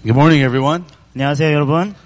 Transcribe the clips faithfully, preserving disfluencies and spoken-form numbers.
Good morning, everyone. 안녕하세요, 여러분.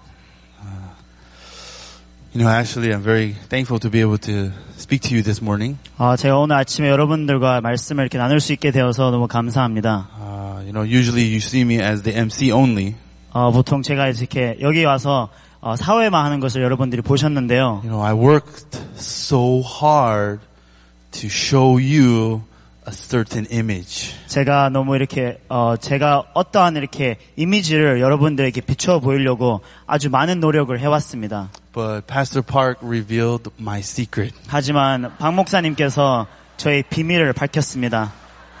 You know, actually, I'm very thankful to be able to speak to you this morning. 어, 제가 오늘 아침에 여러분들과 말씀을 이렇게 나눌 수 있게 되어서 너무 감사합니다. Uh, you know, usually you see me as the 엠씨 only. 어, 보통 제가 이렇게 여기 와서 어, 사회만 하는 것을 여러분들이 보셨는데요. You know, I worked so hard to show you a certain image. 제가 너무 이렇게 어, 제가 어떠한 이렇게 이미지를 여러분들에게 비춰 보이려고 아주 많은 노력을 해왔습니다. But Pastor Park revealed my secret. 하지만 박 목사님께서 저의 비밀을 밝혔습니다.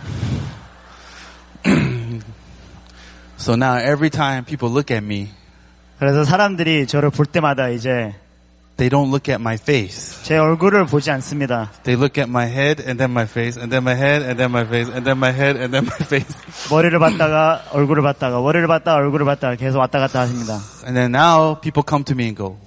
So now every time people look at me, 그래서 사람들이 저를 볼 때마다 이제 they don't look at my face. 제 얼굴을 보지 않습니다. They look at my head and then my face and then my head and then my face and then my head and then my face. 머리를 봤다가 얼굴을 봤다가 머리를 봤다가 얼굴을 봤다가 계속 왔다 갔다 하십니다. And then now people come to me and go,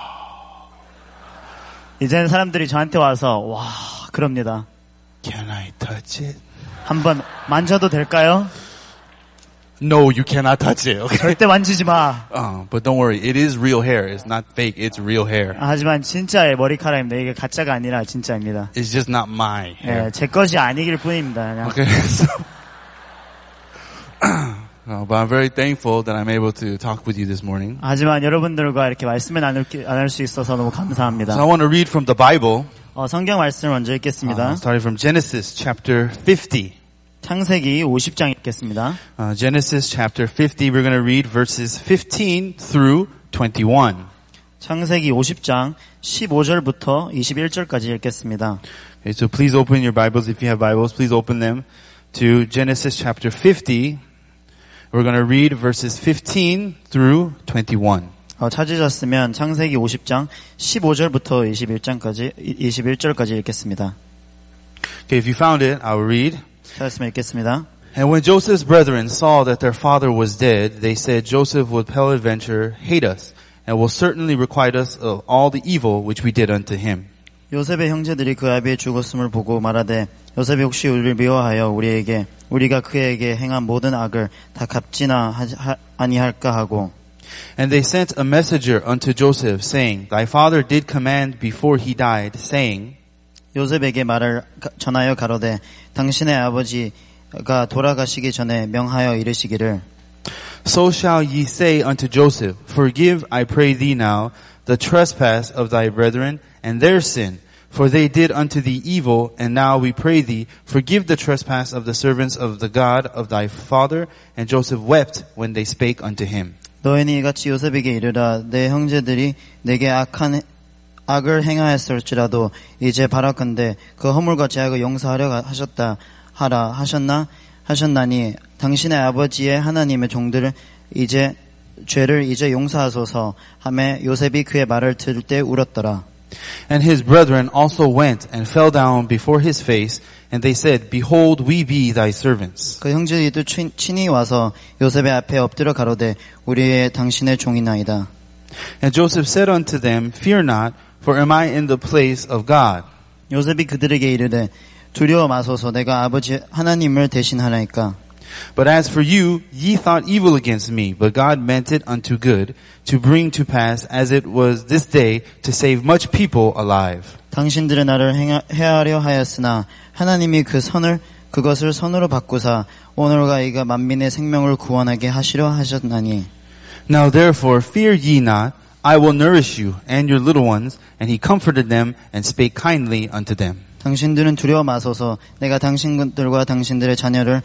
이제는 사람들이 저한테 와서 와 그럽니다. Can I touch it? 한번 만져도 될까요? No, you cannot touch it. Okay. 절대 만지지 마. Uh, but don't worry, it is real hair. It's not fake. It's real hair. 하지만 진짜의 머리카락입니다. 이게 가짜가 아니라 진짜입니다. It's just not my hair. 예, 제 것이 아니길 뿐입니다. 그냥. Okay. So, uh, but I'm very thankful that I'm able to talk with you this morning. 하지만 여러분들과 이렇게 말씀을 나눌, 나눌 수 있어서 너무 감사합니다. So I want to read from the Bible. 어, 성경 말씀을 먼저 읽겠습니다. Uh, starting from Genesis chapter fifty. 창세기 오십 장 읽겠습니다. Uh, Genesis chapter fifty. We're going to read verses fifteen through twenty-one. 창세기 오십 장 십오 절부터 이십일 절까지 읽겠습니다. Okay, so please open your Bibles. If you have Bibles, please open them to Genesis chapter fifty. We're going to read verses fifteen through twenty-one. 어, 찾으셨으면 창세기 오십 장 십오 절부터 이십일 장까지 이십일 절까지 읽겠습니다. Okay, if you found it, I'll read. 찾았으면 읽겠습니다. And when Joseph's brethren saw that their father was dead, they said, Joseph will peradventure hate us, and will certainly requite us of all the evil which we did unto him. 요셉의 형제들이 그 아비의 죽었음을 보고 말하되 요셉이 혹시 우리를 미워하여 우리에게 우리가 그에게 행한 모든 악을 다 갚지나 하, 아니할까 하고 And they sent a messenger unto Joseph, saying, Thy father did command before he died, saying, 요셉에게 말을 전하여 가로되 당신의 아버지가 돌아가시기 전에 명하여 이르시기를 So shall ye say unto Joseph, Forgive, I pray thee now, the trespass of thy brethren and their sin, for they did unto thee evil, and now we pray thee, forgive the trespass of the servants of the God of thy father. And Joseph wept when they spake unto him. 너희는 이같이 요셉에게 이르라 내 형제들이 내게 악한 악을 행하였을지라도 이제 바라건대 그 허물과 죄악을 용서하려 하셨다 하라 하셨나 하셨나니 당신의 아버지의 하나님의 종들을 이제 죄를 이제 용서하소서 하매 요셉이 그의 말을 들을 때 울었더라. And his brethren also went and fell down before his face, and they said, Behold, we be thy servants. 그 형제들도 친히 와서 요셉의 앞에 엎드려 가로되 우리의 당신의 종이나이다. And Joseph said unto them, Fear not, for am I in the place of God? 요셉이 그들에게 이르되 두려워 마소서 내가 아버지 하나님을 대신하나이까. But as for you, ye thought evil against me, but God meant it unto good, to bring to pass as it was this day, to save much people alive. 당신들의 나를 행하, 해하려 하였으나 하나님이 그 선을 그것을 선으로 바꾸사 오늘과 이가 만민의 생명을 구원하게 하시려 하셨나니. Now therefore fear ye not, I will nourish you and your little ones. And he comforted them and spake kindly unto them. 당신들은 두려워 마소서 내가 당신들과 당신들의 자녀를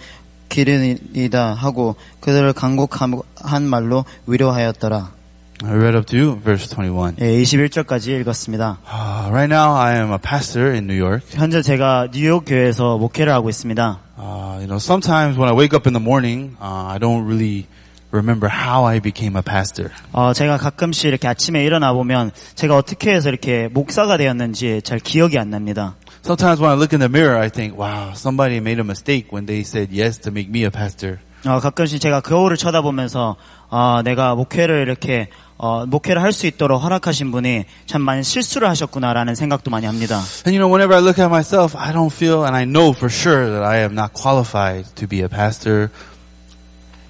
기르이다 하고 그들을 간곡한 말로 위로하였더라. I read up to verse twenty-one. 예, 이십일 절까지 읽었습니다. Uh, right now I am a pastor in New York. 현재 제가 뉴욕 교회에서 목회를 하고 있습니다. Uh, you know, sometimes when I wake up in the morning, uh, I don't really remember how I became a pastor. 어, 제가 가끔씩 이렇게 아침에 일어나 보면 제가 어떻게 해서 이렇게 목사가 되었는지 잘 기억이 안 납니다. Sometimes when I look in the mirror, I think, wow, somebody made a mistake when they said yes to make me a pastor. 어, 가끔씩 제가 거울을 쳐다보면서 어, 내가 목회를 이렇게 어, 목회를 할 수 있도록 허락하신 분이 참 많은 실수를 하셨구나라는 생각도 많이 합니다. And you know, whenever I look at myself, I don't feel, and I know for sure that I am not qualified to be a pastor.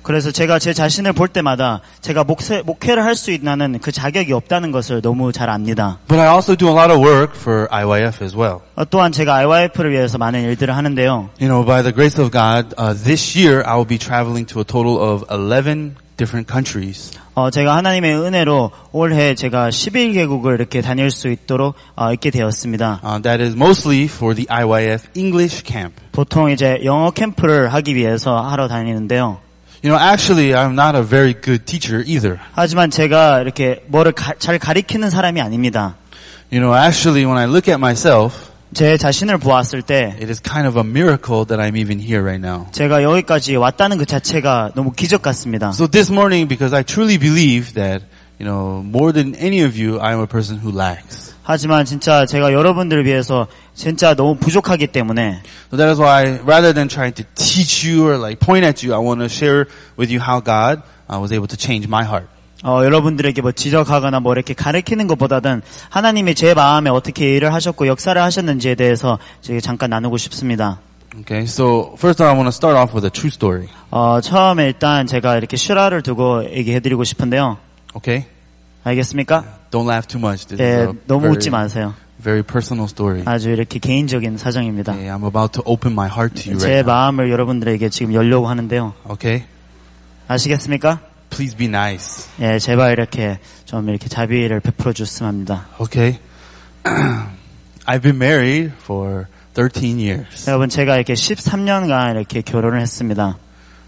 그래서 제가 제 자신을 볼 때마다 제가 목세, 목회를 할 수 있는 그 자격이 없다는 것을 너무 잘 압니다. But I also do a lot of work for I Y F as well. 어, 또한 제가 아이와이에프를 위해서 많은 일들을 하는데요. You know, by the grace of God, uh, this year I will be traveling to a total of eleven different countries. 어, 제가 하나님의 은혜로 올해 제가 십일 개국을 이렇게 다닐 수 있도록 어, 있게 되었습니다. Uh, that is mostly for the I Y F English camp. 보통 이제 영어 캠프를 하기 위해서 하러 다니는데요. You know, actually, I'm not a very good teacher either. 하지만 제가 이렇게 뭐를 가, 잘 가리키는 사람이 아닙니다. You know, actually, when I look at myself, 제 자신을 보았을 때 it is kind of a miracle that I'm even here right now. 제가 여기까지 왔다는 그 자체가 너무 기적 같습니다. So this morning, because I truly believe that, you know, more than any of you, I'm a person who lacks. 하지만 진짜 제가 여러분들을 위해서 진짜 너무 부족하기 때문에 So that is why, rather than trying to teach you or like point at you, I want to share with you how God uh, was able to change my heart. 어, 여러분들에게 뭐 지적하거나 뭐 이렇게 가르치는 것보다는 하나님이 제 마음에 어떻게 일을 하셨고 역사를 하셨는지에 대해서 제가 잠깐 나누고 싶습니다. Okay, so first I want to start off with a true story. 어, 처음에 일단 제가 이렇게 실화를 두고 얘기해드리고 싶은데요. Okay? 알겠습니까? Don't laugh too much. This 예, is a 너무 very, 웃지 마세요. very personal story. 아주 이렇게 개인적인 사정입니다. Okay, I'm about to open my heart to you 제 right now. 마음을 여러분들에게 지금 열려고 하는데요. Okay? 아시겠습니까? Please be nice. 예, 제발 이렇게 좀 이렇게 자비를 베풀어 줬으면 합니다. Okay? I've been married for thirteen years. 여러분, 제가 이렇게 십삼 년간 이렇게 결혼을 했습니다.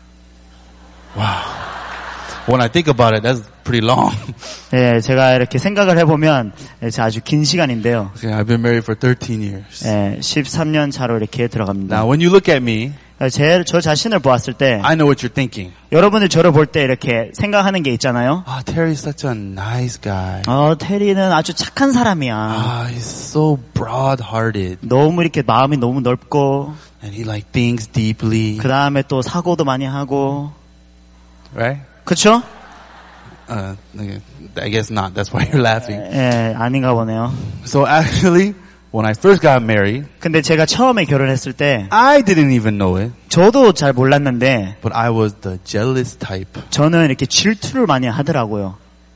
Wow. When I think about it, that's pretty long. 예, 제가 이렇게 생각을 해보면 예, 아주 긴 시간인데요. Okay, I've been married for thirteen years. 예, 십삼 년 차로 이렇게 들어갑니다. Now, when you look at me, 제, 저 자신을 보았을 때 I know what you're thinking. 여러분들 저를 볼 때 이렇게 생각하는 게 있잖아요. Ah, Terry's such a nice guy. 어, 테리는 아주 착한 사람이야. Ah, he's so broad-hearted. 너무 이렇게 마음이 너무 넓고 And he like thinks deeply. 그 다음에 또 사고도 많이 하고 Right? 그쵸? Uh, I guess not. That's why you're laughing. 예, 아닌가 보네요. So actually, when I first got married, 근데 제가 처음에 결혼했을 때 I didn't even know it, 저도 잘 몰랐는데 but I was the jealous type. 저는 이렇게 질투를 많이 하더라고요.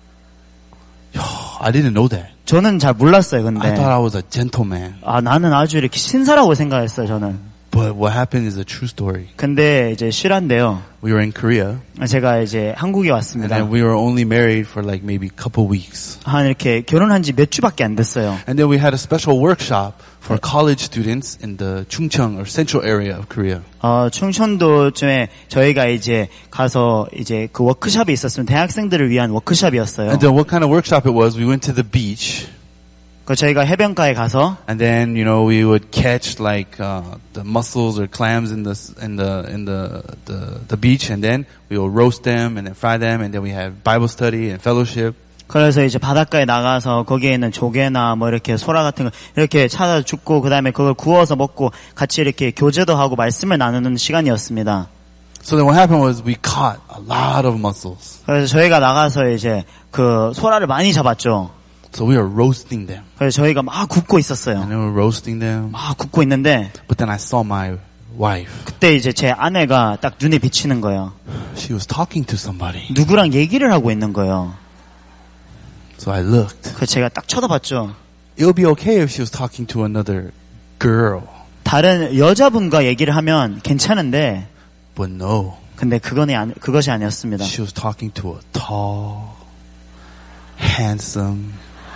I didn't know that. 저는 잘 몰랐어요. I 근데 thought I was a gentleman. 아 나는 아주 이렇게 신사라고 생각했어요. 저는. But what happened is a true story. 근데 이제 실화인데요. We were in Korea, 제가 이제 한국에 and 왔습니다. then we were only married for like maybe a couple weeks. 한 이렇게 결혼한 지 몇 주밖에 안 됐어요. And then we had a special workshop for college students in the Chungcheong or central area of Korea. 어, 충청도쯤에 저희가 이제 가서 이제 그 워크숍이 있었으면 대학생들을 위한 워크숍이었어요. And then what kind of workshop it was, we went to the beach. 그 저희가 해변가에 가서 And then, you know, we would catch like uh, the mussels or clams in the in the in the, the the beach, and then we would roast them and then fry them, and then we have Bible study and fellowship. 그래서 이제 바닷가에 나가서 거기에 있는 조개나 뭐 이렇게 소라 같은 거 이렇게 찾아 줍고 그다음에 그걸 구워서 먹고 같이 이렇게 교제도 하고 말씀을 나누는 시간이었습니다. So then what happened was we caught a lot of mussels. 그래서 저희가 나가서 이제 그 소라를 많이 잡았죠. So we were roasting them. 그래서 저희가 막 굽고 있었어요. And then we were roasting them. 막 굽고 있는데 But then I saw my wife. 그때 이제 제 아내가 딱 눈에 비치는 거예요. She was talking to somebody. 누구랑 얘기를 하고 있는 거예요. So I looked. 그래서 제가 딱 쳐다봤죠. It would be okay if she was talking to another girl. 다른 여자분과 얘기를 하면 괜찮은데 But no. 근데 그건 아니, 그것이 아니었습니다. She was talking to a tall, handsome,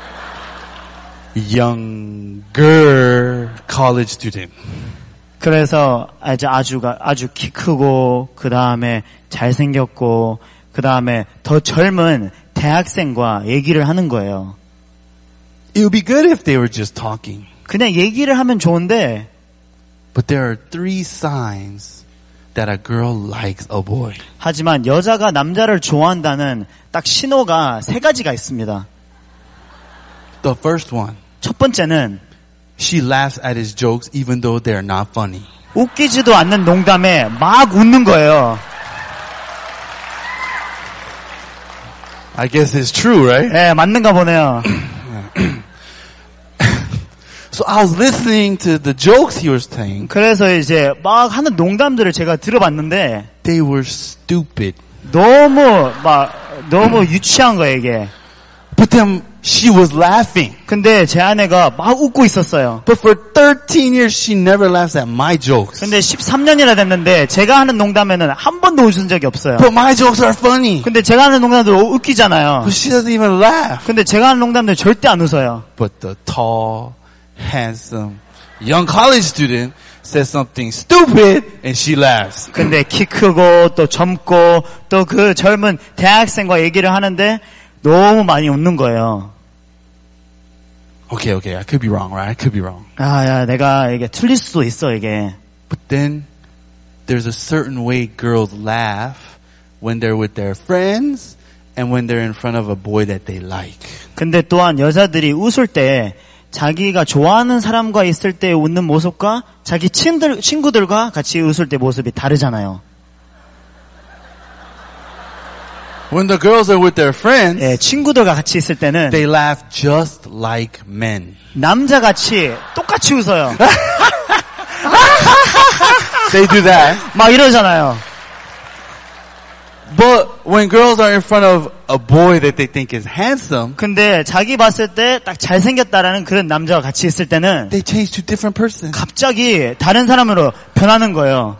younger college student. 그래서 이제 아주가 아주 키 크고 그 다음에 잘생겼고 그 다음에 더 젊은 대학생과 얘기를 하는 거예요. It would be good if they were just talking. 그냥 얘기를 하면 좋은데 But there are three signs that a girl likes a boy. 하지만 여자가 남자를 좋아한다는 딱 신호가 세 가지가 있습니다. The first one, 첫 번째는 she laughs at his jokes even though they're not funny. 웃기지도 않는 농담에 막 웃는 거예요. I guess it's true, right? 예, 맞는가 보네요. So I was listening to the jokes he was saying. 그래서 이제 막 하는 농담들을 제가 들어봤는데 They were stupid. 너무 막 너무 유치한 거예요 이게. But then she was laughing. 근데 제 아내가 막 웃고 있었어요. But for thirteen years she never laughs at my jokes. 근데 십삼 년이나 됐는데 제가 하는 농담에는 한 번도 웃은 적이 없어요. But my jokes are funny. 근데 제가 하는 농담들 웃기잖아요. But she doesn't even laugh. 근데 제가 하는 농담들 절대 안 웃어요. But the tall, handsome, young college student says something stupid and she laughs. 근데 키 크고 또 젊고 또 그 젊은 대학생과 얘기를 하는데 너무 많이 웃는 거예요. Okay, okay, I could be wrong, right? I could be wrong. 아, 야, 내가 이게 틀릴 수도 있어, 이게. But then there's a certain way girls laugh when they're with their friends and when they're in front of a boy that they like. 근데 또한 여자들이 웃을 때 자기가 좋아하는 사람과 있을 때 웃는 모습과 자기 친들, 친구들과 같이 웃을 때 모습이 다르잖아요. When the girls are with their friends, 예, 친구들과 같이 있을 때는 they laugh just like men. 남자같이 똑같이 웃어요. They do that. 막 이러잖아요. But when girls are in front of a boy that they think is handsome, 근데 자기 봤을 때 딱 잘생겼다라는 그런 남자와 같이 있을 때는 they change to different person. 갑자기 다른 사람으로 변하는 거예요.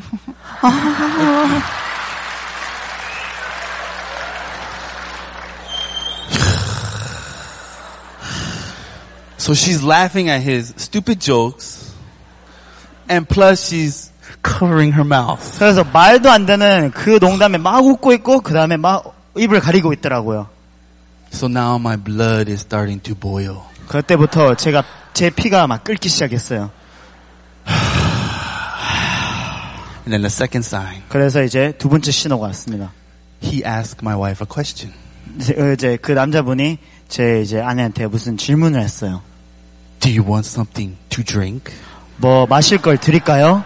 So she's laughing at his stupid jokes, and plus she's covering her mouth. 그래서 말도 안 되는 그 농담에 막 웃고 있고 그 다음에 막 입을 가리고 있더라고요. So now my blood is starting to boil. 그때부터 제가 제 피가 막 끓기 시작했어요. And then the second sign, 그래서 이제 두 번째 신호가 왔습니다. he asked my wife a question. 이제, 이제 그 남자분이 제 이제 아내한테 무슨 질문을 했어요. Do you want something to drink? 뭐 마실 걸 드릴까요?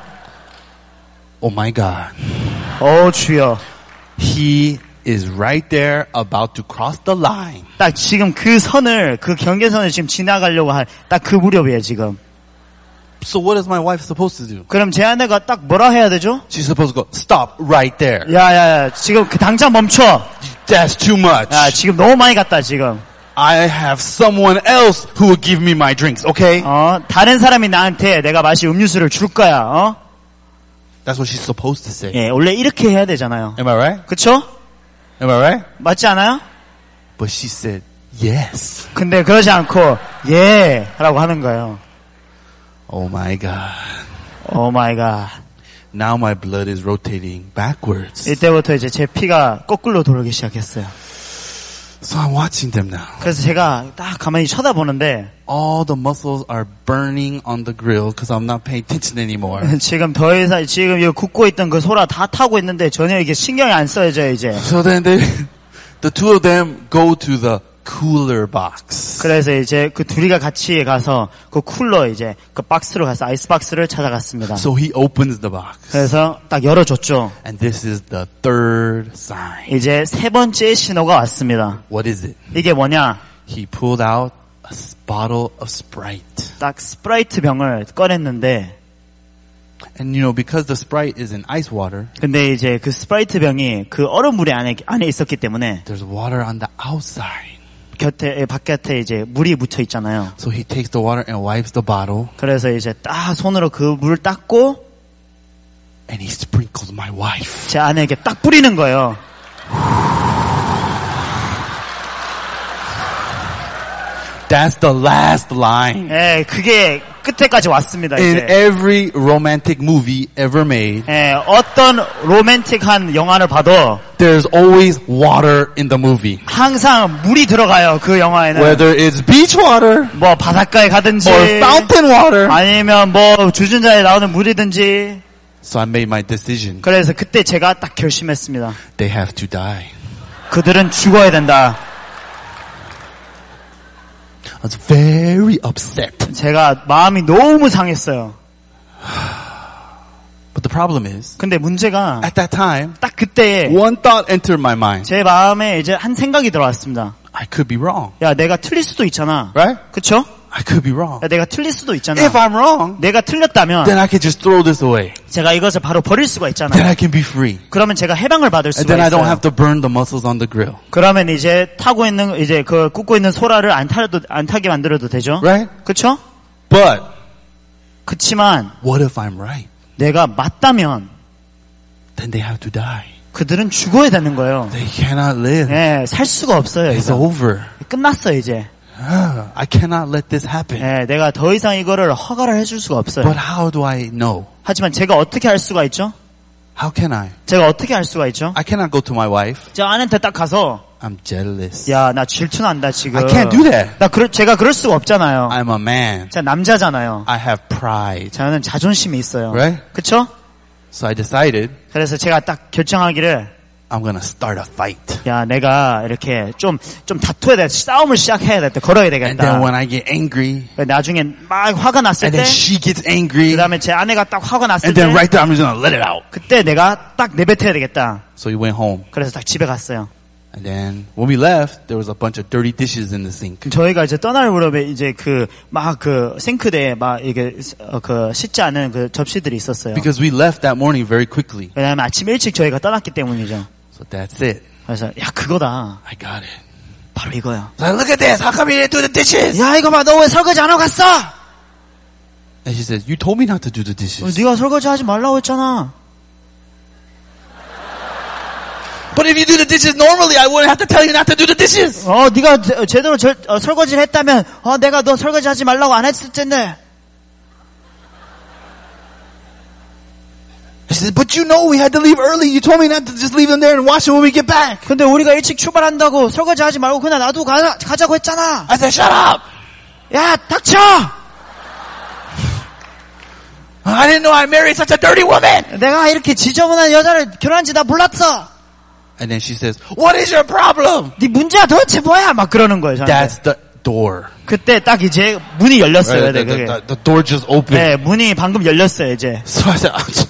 Oh my God. 어 주여. He is right there about to cross the line. 딱 지금 그 선을 그 경계선을 지금 지나가려고 할 딱 그 무렵이에요 지금. So what is my wife supposed to do? 그럼 제 아내가 딱 뭐라 해야 되죠? She's supposed to go, stop right there. 야야야 지금 그 당장 멈춰. That's too much. 야 지금 너무 많이 갔다 지금. I have someone else who will give me my drinks, okay? 어 다른 사람이 나한테 내가 마실 음료수를 줄 거야. 어? That's what she's supposed to say. 예 원래 이렇게 해야 되잖아요. Am I right? 그쵸? Am I right? 맞지 않아요? But she said, yes. 근데 그러지 않고 예 라고 하는 거예요. Oh my God. 오 마이 갓. Now my blood is rotating backwards. 이때부터 이제 제 피가 거꾸로 돌기 시작했어요. So I'm watching them now. 그래서 제가 딱 가만히 쳐다보는데 All the muscles are burning on the grill because I'm not paying attention anymore. 지금 더 이상 지금 이 굽고 있던 그 소라 다 타고 있는데 전혀 이게 신경이 안 써져요 이제. So then they, the two of them go to the cooler box. 그래서 이제 그 둘이가 같이 가서 그 쿨러 이제 그 박스로 가서 아이스 박스를 찾아갔습니다. So he opens the box. 그래서 딱 열어줬죠. And this is the third sign. 이제 세 번째 신호가 왔습니다. What is it? 이게 뭐냐? He pulled out a bottle of Sprite. 딱 스프라이트 병을 꺼냈는데 And you know, because the Sprite is in ice water, 근데 이제 그 스프라이트 병이 그 얼음물이 안에 안에 있었기 때문에 there's water on the outside. 곁에 바깥에 이제 물이 묻혀 있잖아요. So he takes the water and wipes the bottle 그래서 이제 딱 손으로 그 물을 닦고 and he sprinkles my wife. 제 아내에게 딱 뿌리는 거예요. That's the last line. 예, 그게 끝에까지 왔습니다. In 이제. every romantic movie ever made, 예, 어떤 로맨틱한 영화를 봐도 there's always water in the movie. 항상 물이 들어가요. 그 영화에는. Whether it's beach water 뭐 바닷가에 가든지 or fountain water. 아니면 뭐 주전자에 나오는 물이든지. So I made my decision. 그래서 그때 제가 딱 결심했습니다. They have to die. 그들은 죽어야 된다. I was very upset. 제가 마음이 너무 상했어요. But the problem is, 근데 문제가 at that time, 딱 그때 one thought entered my mind. 제 마음에 이제 한 생각이 들어왔습니다. I could be wrong. 야, 내가 틀릴 수도 있잖아. Right? 그쵸? I could be wrong. 야, 내가 틀릴 수도 있잖아. If I'm wrong, 내가 틀렸다면 then I could just throw this away. 제가 이것을 바로 버릴 수가 then 있잖아요. I can be free. 그러면 제가 해방을 받을 And 수가 then I don't 있어요. have to burn the muscles on the grill. 그러면 이제 타고 있는 이제 그 굽고 있는 소라를 안 타도 안 타게 만들어도 되죠. Right? 그렇죠? But 그렇지만 what if I'm right? 내가 맞다면 Then they have to die. 그들은 죽어야 되는 거예요. They cannot live. 예, 살 수가 없어요. It's 이제. over. 끝났어 이제. Ah, I cannot let this happen. 예, 내가 더 이상 이거를 허가를 해줄 수가 없어요. But how do I know? 하지만 제가 어떻게 할 수가 있죠? How can I? 제가 어떻게 할 수가 있죠? I cannot go to my wife. 제 아내한테 딱 가서 I'm jealous. 야, 나 질투난다 지금. I can't do that. 나 그럴 제가 그럴 수가 없잖아요. I'm a man. 제가 남자잖아요. I have pride. 저는 자존심이 있어요. Right? 그렇죠? So I decided 그래서 제가 딱 결정하기를 I'm gonna start a fight. 야, 내가 이렇게 좀 좀 다투어야 돼. 싸움을 시작해야 돼. 걸어야 And then 되겠다. when I get angry, 나중에 막 화가 났을 and 때 then she gets angry, 그다음에 제 아내가 딱 화가 났을 and 때 then right there I'm just gonna let it out. 그때 내가 딱 내뱉어야 되겠다. So we went home. 그래서 딱 집에 갔어요. And then when we left, there was a bunch of dirty dishes in the sink. 저희가 이제 떠날 무렵에 이제 그 막 그 싱크대에 막 이게 어, 그 씻지 않은 그 접시들이 있었어요. Because we left that morning very quickly. 왜냐하면 아침 일찍 저희가 떠났기 때문이죠. So that's it. 그래서 야 그거다. I got it. 바로 이거야. So look at this. How come you didn't do the dishes? 야 이거 봐. 너 왜 설거지 안 하고 갔어? And she says, you told me not to do the 어, dishes. 네가 설거지 하지 말라고 했잖아. But if you do the dishes normally, I wouldn't have to tell you not to do the dishes. 어 네가 제, 제대로 절, 어, 설거지를 했다면 어 내가 너 설거지 하지 말라고 안 했을 텐데. She says, but you know we had to leave early. You told me not to just leave them there and wash them when we get back. 근데 우리가 일찍 출발한다고 설거지 하지 말고 그냥 놔두고 가, 가자고 했잖아. I said, shut up. 야 닥쳐. I didn't know I married such a dirty woman. 내가 이렇게 지저분한 여자를 결혼한지 나 몰랐어. And then she says, what is your problem? 네 문제야 도대체 뭐야? 막 그러는 거예요. 저한테. That's the door. 그때 딱 이제 문이 열렸어요. Right? 네, The, the, 그게. the, the door just opened. 네, 문이 방금 열렸어요. 이제. So I said,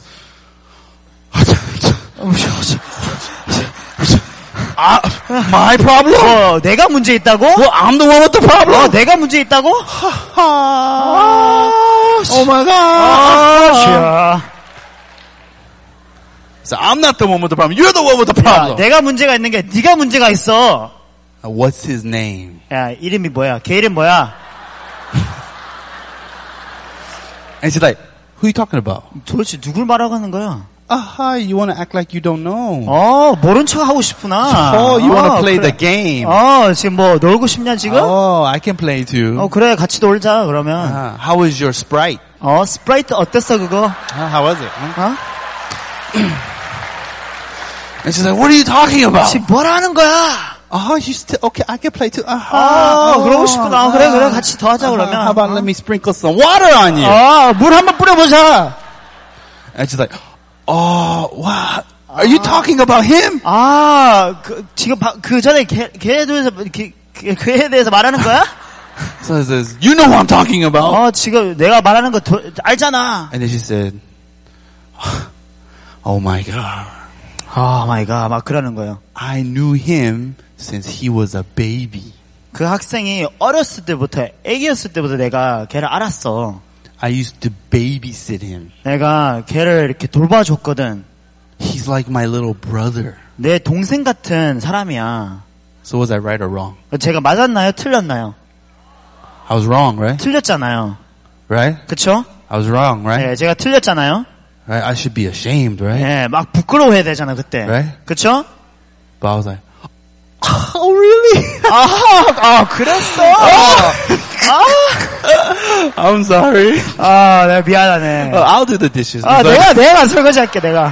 아, my problem? 어, 내가 문제 있다고? Well, I'm the one with the problem. 어, 내가 문제 있다고? 아, oh my God. 아, So I'm not the one with the problem. You're the one with the 야, problem. 내가 문제가 있는 게 네가 문제가 있어. What's his name? 야, 이름이 뭐야? 걔 이름 뭐야? And she's like, who are you talking about? 도대체 누굴 말하고 하는 거야? Aha, you want to act like you don't know. 어, 모른 척 하고 싶구나. Oh, you want to 어, play 그래. the game. 어, 지금 뭐 놀고 싶냐 지금? Oh, I can play too. 어, 그래 같이 놀자 그러면. Uh, how was your Sprite? 어, 스프라이트 어땠어 그거? Uh, how was it? Huh? 어? And she's like, what are you talking about? 지금 뭐라는 거야? Oh, you still, okay, I can play too. Uh-huh. 아, 그러고 싶구나. 그래, 그래, 같이 더 하자, 그러면. How about let me sprinkle some water on you? 아, 물 한번 뿌려보자. And she's like, oh, wow. Are you talking about him? 아, 그, 지금 바, 그 전에 걔, 걔에 대해서, 그, 그, 그에 대해서 말하는 거야? So he says, you know who I'm talking about. 어, 지금 내가 말하는 거 도, 알잖아. And then she said, oh my God. 아, 마이 갓, 막 그러는 거예요. I knew him since he was a baby. 그 학생이 어렸을 때부터, 애기였을 때부터 내가 걔를 알았어. I used to babysit him. 내가 걔를 이렇게 돌봐줬거든. He's like my little brother. 내 동생 같은 사람이야. So was I right or wrong? 제가 맞았나요? 틀렸나요? I was wrong, right? 틀렸잖아요. Right? 그쵸? I was wrong, right? 네, 제가 틀렸잖아요. Right? I should be ashamed, right? 네, 막 부끄러워해야 되잖아, 그때. Right? 그쵸? But I was like, oh really? 아, 아, 그랬어? I'm sorry. 아, 내가 미안하네. Oh, I'll do the dishes. 아, It's like, 내가, 내가 설거지 할게, 내가.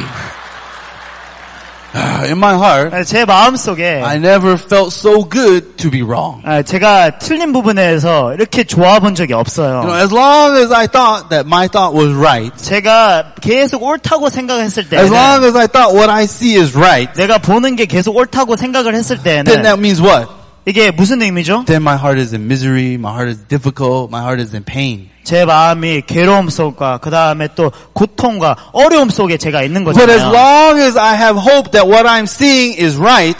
in my heart, 제 마음속에, I never felt so good to be wrong. 아, 제가 틀린 부분에서 이렇게 좋아 본 적이 없어요. You know, as long as I thought that my thought was right, 제가 계속 옳다고 생각했을 as long 때는, as I thought what I see is right, 내가 보는 게 계속 옳다고 생각을 했을 then 때는, that means what? 이게 무슨 의미죠? Then my heart is in misery, my heart is difficult, my heart is in pain. 제 마음이 괴로움 속과 그 다음에 또 고통과 어려움 속에 제가 있는 But as 거잖아요. long as I have hope that what I'm seeing is right,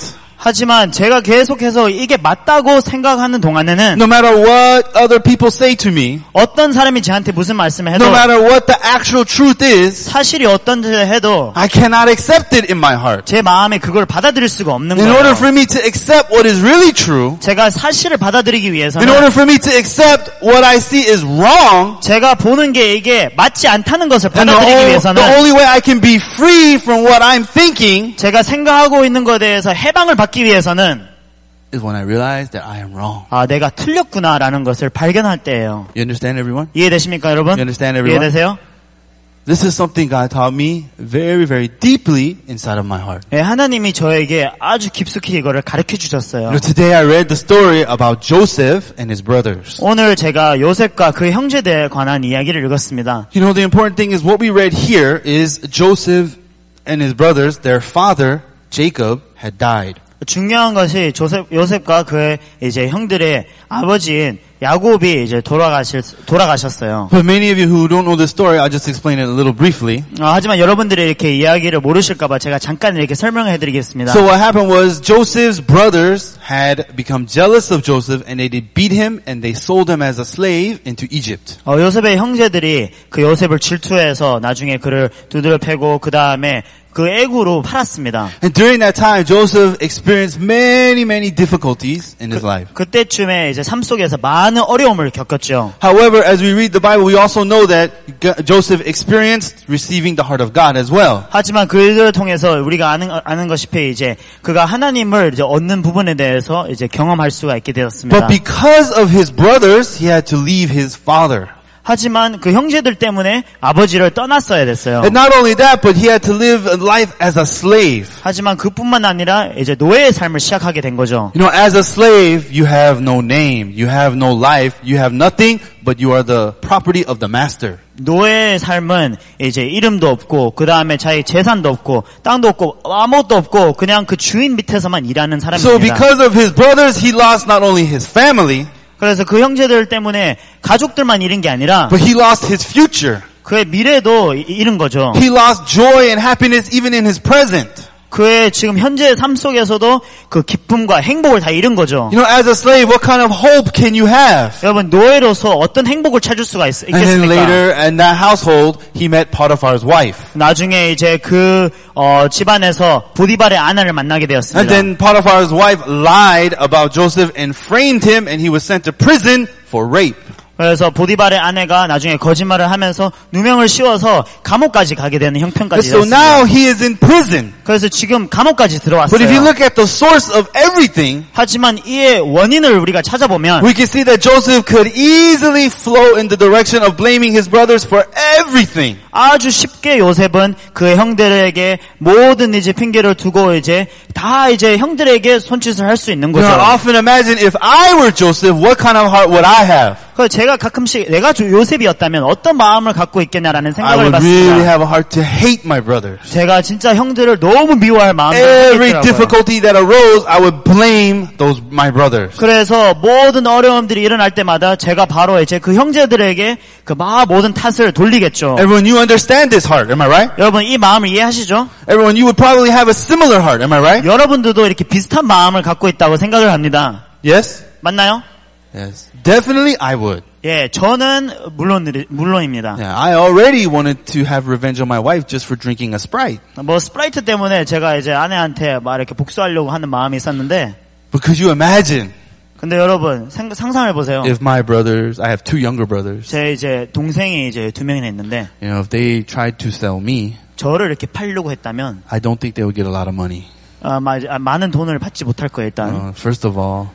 하지만 제가 계속해서 이게 맞다고 생각하는 동안에는 No matter what other people say to me, 어떤 사람이 저한테 무슨 말씀을 해도 no matter what the actual truth is, 사실이 어떤지 해도 I cannot accept it in my heart. 제 마음에 그걸 받아들일 수가 없는 In order 거예요. for me to accept what is really true, 제가 사실을 받아들이기 in 위해서는 order for me to accept what I see is wrong, 제가 보는 게 이게 맞지 않다는 것을 and the, 받아들이기 o- 위해서는 the only way I can be free from what I'm thinking 제가 생각하고 있는 것에 대해서 해방을 받기 위해서는 is when I realize that I am wrong. 아, 내가 틀렸구나라는 것을 발견할 때예요. You understand, everyone? 이해되십니까, 여러분? You understand, everyone? 이해되세요? This is something God taught me very, very deeply inside of my heart. 예, 하나님이 저에게 아주 깊숙이 이거를 가르쳐 주셨어요. You know, today I read the story about Joseph and his brothers. 오늘 제가 요셉과 그 형제들에 관한 이야기를 읽었습니다. You know, the important thing is what we read here is Joseph and his brothers, their father, Jacob, had died. 중요한 것이 조셉, 요셉과 그의 이제 형들의 아버지인 야곱이 이제 돌아가실, 돌아가셨어요. But many of you who don't know this story, I'll just explain it a little briefly. 어, 하지만 여러분들이 이렇게 이야기를 모르실까봐 제가 잠깐 이렇게 설명을 해드리겠습니다. So what happened was Joseph's brothers had become jealous of Joseph and they did beat him and they sold him as a slave into Egypt. 어, 요셉의 형제들이 그 요셉을 질투해서 나중에 그를 두드려 패고 그 다음에 그 애구로 팔았습니다. And during that time, Joseph experienced many, many difficulties in his life. 그때쯤에 이제 삶 속에서 많은 어려움을 겪었죠. However, as we read the Bible, we also know that Joseph experienced receiving the heart of God as well. 하지만 그들을 통해서 우리가 아는 아는 것이피 이제 그가 하나님을 이제 얻는 부분에 대해서 이제 경험할 수가 있게 되었습니다. But because of his brothers, he had to leave his father. 하지만 그 형제들 때문에 아버지를 떠났어야 됐어요. And not only that, but he had to live a life as a slave. 하지만 그뿐만 아니라 이제 노예의 삶을 시작하게 된 거죠. You know, as a slave, you have no name, you have no life, you have nothing, but you are the property of the master. 노예의 삶은 이제 이름도 없고 그 다음에 자기 재산도 없고 땅도 없고 아무것도 없고 그냥 그 주인 밑에서만 일하는 So 사람입니다. because of his brothers, he lost not only his family, 그래서 그 형제들 때문에 가족들만 잃은 게 아니라 but he lost his future. 그의 미래도 이- 잃은 거죠. He lost joy and happiness even in his present. 그의 지금 현재의 삶 속에서도 그 기쁨과 행복을 다 잃은 거죠. You know, as a slave, what kind of hope can you have? 여러분 노예로서 어떤 행복을 찾을 수가 있, And then 있겠습니까? later, in that household, he met Potiphar's wife. 나중에 이제 그 어, 집안에서 보디발의 아내를 만나게 And 되었습니다. then Potiphar's wife lied about Joseph and framed him, and he was sent to prison for rape. 그래서 보디발의 아내가 나중에 거짓말을 하면서 누명을 씌워서 감옥까지 가게 되는 형편까지 So 되었습니다. now he is in prison. 그래서 지금 감옥까지 But if you 들어왔어요. look at the source of everything, 하지만 이의 원인을 우리가 찾아보면 we can see that Joseph could easily flow in the direction of blaming his brothers for everything. 아주 쉽게 요셉은 그의 형들에게 모든 이제 핑계를 두고 이제 다 이제 형들에게 손짓을 할 수 있는 You know, 거죠. I often imagine if I were Joseph, what kind of heart would I have? 그래서 제가 가끔씩 내가 조- 요셉이었다면 어떤 마음을 갖고 있겠냐라는 I 생각을 would really 해봤습니다. have a heart to hate my brothers. 제가 진짜 형들을 너무 미워할 마음이 Every 생기더라고요. difficulty that arose, I would blame those my brothers. 그래서 모든 어려움들이 일어날 때마다 제가 바로 이제 그 형제들에게 그 막 모든 탓을 돌리겠죠. Everyone, you understand this heart, am I right? 여러분 이 마음을 이해하시죠? Everyone, you would probably have a similar heart, am I right? 여러분들도 이렇게 비슷한 마음을 갖고 있다고 생각을 합니다. Yes? 맞나요? Yes. Definitely I would. 예, 저는 물론 물론입니다. Yeah, I already wanted to have revenge on my wife just for drinking a Sprite. 뭐 스프라이트 때문에 제가 이제 아내한테 막 이렇게 복수하려고 하는 마음이 있었는데, But could you imagine 근데 여러분 생, 상상해 보세요. if my brothers, I have two younger brothers, 제 이제 동생이 이제 두 명이나 있는데 you know, if they tried to sell me, 저를 이렇게 팔려고 했다면 I don't think they would get a lot of money. 아, 마, 아, 많은 돈을 받지 못할 거예요 일단. Uh, first of all,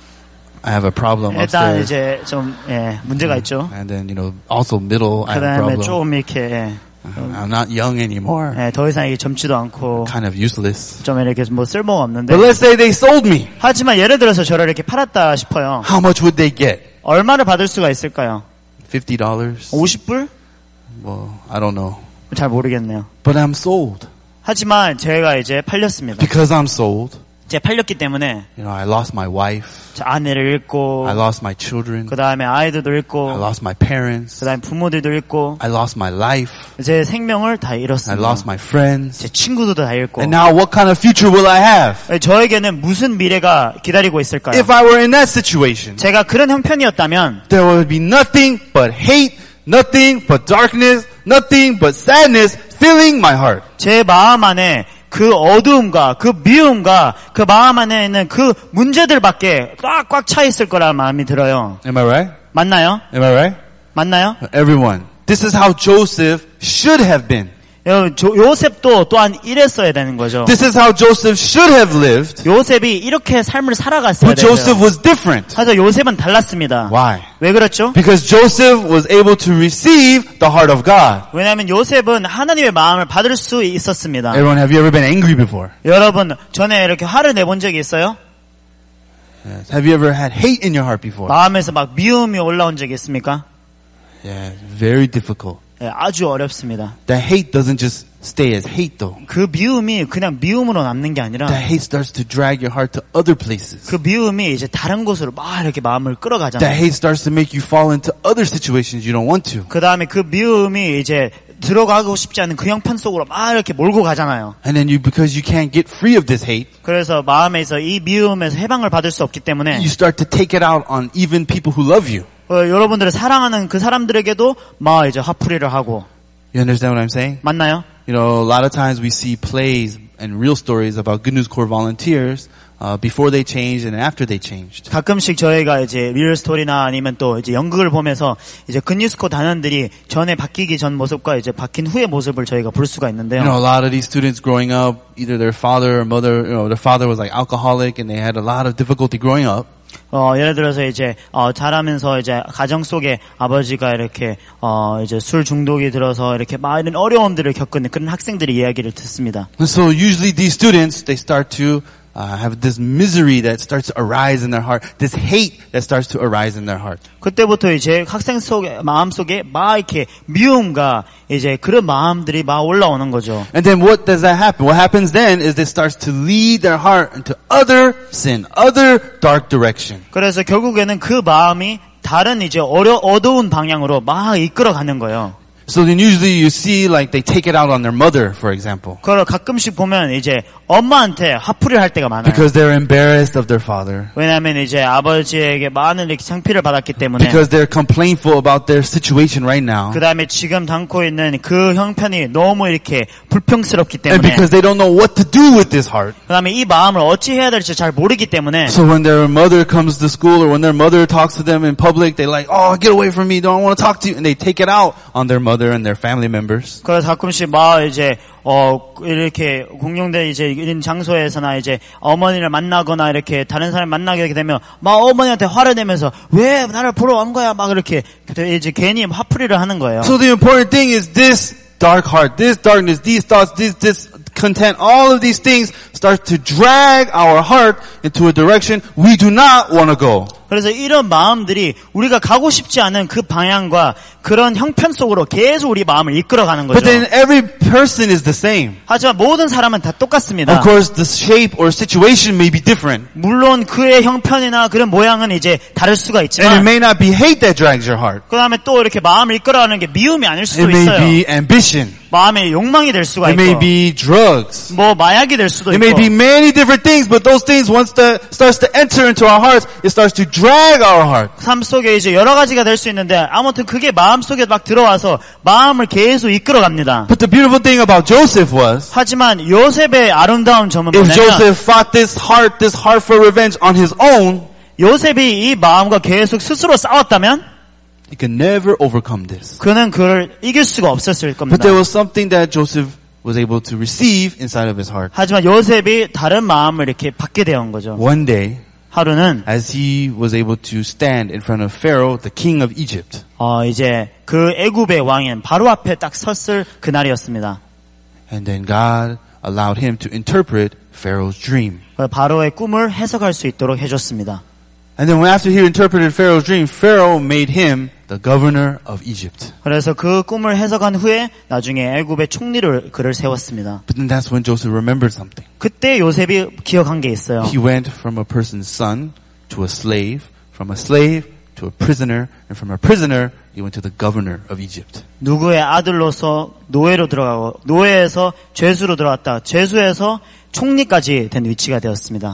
I have a problem 일단 upstairs. 이제 좀 예, 문제가 있죠. And then, you know, also middle, I have a 그다음에 problem. 좀 이렇게 예, Uh, I'm not young anymore. 예, 더 이상 이게 젊지도 않고 Kind of useless. 좀 이렇게 뭐 쓸모가 없는데. But let's say they sold me. 하지만 예를 들어서 저를 이렇게 팔았다 싶어요. How much would they get? 얼마를 받을 수가 있을까요? fifty dollars? 오십 불? Well, I don't know. 잘 모르겠네요. But I'm sold. 하지만 제가 이제 팔렸습니다. Because I'm sold, 제 팔렸기 때문에 You know, I lost my wife. 저 아내를 잃고 I lost my children. 그 다음에 아이들도 I 잃고 lost my parents. 그 다음에 부모들도 잃고 I lost my life. 제 생명을 다 I 잃었습니다. lost my friends. 제 친구들도 다 잃고 And now what kind of future will I have? 저에게는 무슨 미래가 기다리고 있을까요? If I were in that situation, 제가 그런 형편이었다면 there would be nothing but hate, nothing but darkness, nothing but sadness filling my heart. 제 마음 안에 그 어두움과 그 미움과 그 마음 안에 있는 그 문제들밖에 꽉꽉 차 있을 거라는 마음이 들어요. Am I right? 맞나요? Am I right? 맞나요? Everyone. This is how Joseph should have been. 여러분, 조, 요셉도 또한 이랬어야 되는 거죠. This is how Joseph should have lived. 요셉이 이렇게 삶을 살아갔어야 But Joseph 돼요. was different. 하지만 요셉은 달랐습니다. Why? 왜 그렇죠? Because Joseph was able to receive the heart of God. 왜냐하면 요셉은 하나님의 마음을 받을 수 있었습니다. Everyone, have you ever been angry before? 여러분, 전에 이렇게 화를 내본 적이 있어요? Yes. Have you ever had hate in your heart before? 마음에서 막 미움이 올라온 적이 있습니까? Yeah, very difficult. 예, 아주 어렵습니다. That hate doesn't just stay as hate though. 그 미움이 그냥 미움으로 남는 게 아니라 That hate starts to drag your heart to other places. 그 미움이 이제 다른 곳으로 막 이렇게 마음을 That 끌어가잖아요. hate starts to make you fall into other situations you don't want to. 그 다음에 그 미움이 이제 들어가고 싶지 않은 그 형편 속으로 막 이렇게 몰고 가잖아요. And then you, because you can't get free of this hate, 그래서 마음에서 이 미움에서 해방을 받을 수 없기 때문에 you start to take it out on even people who love you. 어, 여러분들을 사랑하는 그 사람들에게도 막 이제 화풀이를 하고. You understand what I'm saying? 맞나요? You know, a lot of times we see plays and real stories about Good News Corps volunteers uh, before they changed and after they changed. 가끔씩 저희가 이제 리얼 스토리나 아니면 또 이제 연극을 보면서 이제 굿뉴스코 단원들이 전에 바뀌기 전 모습과 이제 바뀐 후의 모습을 저희가 볼 수가 있는데요. You know, a lot of these students growing up, either their father or mother, you know, their father was like alcoholic and they had a lot of difficulty growing up. 어, 예를 들어서 이제, 어, 자라면서 이제 가정 속에 아버지가 이렇게, 어, 이제 술 중독이 들어서 이렇게 막 이런 어려움들을 겪은 그런 학생들의 이야기를 듣습니다. And so usually these students, they start to uh, have this misery that starts to arise in their heart, this hate that starts to arise in their heart. 그때부터 이제 학생 속에, 마음 속에 막 이렇게 미움과 이제 그런 마음들이 막 올라오는 거죠. And then what does that happen? What happens then is it starts to lead their heart into other sin, other dark direction. 그래서 결국에는 그 마음이 다른 이제 어려, 어두운 방향으로 막 이끌어가는 거예요. So then usually you see like they take it out on their mother, for example. 그걸 가끔씩 보면 이제 엄마한테 화풀이를 할 때가 많아요. Because they're embarrassed of their father. 왜냐하면 이제 아버지에게 많은 이렇게 창피를 받았기 때문에. Because they're complainful about their situation right now. 그 다음에 지금 담고 있는 그 형편이 너무 이렇게 불평스럽기 And 때문에. because they don't know what to do with this heart. 그 다음에 이 마음을 어찌 해야 될지 잘 모르기 때문에. So when their mother comes to school or when their mother talks to them in public, they're like, oh, get away from me, don't want to talk to you. And they take it out on their mother and their family members. 그래서 가끔씩 막 이제 어 이렇게 공용된 이제 이런 장소에서나 이제 어머니를 만나거나 이렇게 다른 사람 만나게 되면 막 어머니한테 화를 내면서 왜 나를 보러 온 거야 막 이렇게 이제 괜히 화풀이를 하는 거예요. So the important thing is this dark heart, this darkness, these thoughts, this discontent, all of these things start to drag our heart into a direction we do not want to go. 그래서 이런 마음들이 우리가 가고 싶지 않은 그 방향과 그런 형편 속으로 계속 우리 마음을 이끌어가는 거죠. But then every person is the same. 하지만 모든 사람은 다 똑같습니다. Of course, the shape or situation may be different. 물론 그의 형편이나 그런 모양은 이제 다를 수가 And it 있지만 may not be hate that drags your heart. 그 다음에 또 이렇게 마음을 이끌어가는 게 미움이 아닐 수도 It may 있어요. be ambition. 마음의 욕망이 될 수가 It may 있고 be drugs. 뭐 마약이 될 수도 It may be 있고 many different things, but those things once that starts to enter into our hearts, it starts to drag our heart. 삶 속에 이제 여러 가지가 될 수 있는데 아무튼 그게 마음 속에 막 들어와서 마음을 계속 이끌어갑니다. But the beautiful thing about Joseph was, 하지만 요셉의 아름다운 점은 if 뭐냐면 Joseph fought this heart, this heart for revenge on his own, 요셉이 이 마음과 계속 스스로 싸웠다면 he could never overcome this. 그는 그를 이길 수가 없었을 But 겁니다. there was something that Joseph was able to receive inside of his heart. 하지만 요셉이 다른 마음을 이렇게 받게 되는 거죠. One day, 하루는 as he was able to stand in front of Pharaoh, the king of Egypt, 어 이제 그 애굽의 왕인 바로 앞에 딱 섰을 그날이었습니다. and then God allowed him to interpret Pharaoh's dream. 바로의 꿈을 해석할 수 있도록 해줬습니다. And then when after he interpreted Pharaoh's dream, Pharaoh made him the governor of Egypt. 그래서 그 꿈을 해석한 후에 나중에 애굽의 총리를 그를 세웠습니다. But then that's when Joseph remembered something. 그때 요셉이 기억한 게 있어요. He went from a person's son to a slave, from a slave to a prisoner, and from a prisoner he went to the governor of Egypt. 누구의 아들로서 노예로 들어가고 노예에서 죄수로 들어갔다. 죄수에서 총리까지 된 위치가 되었습니다.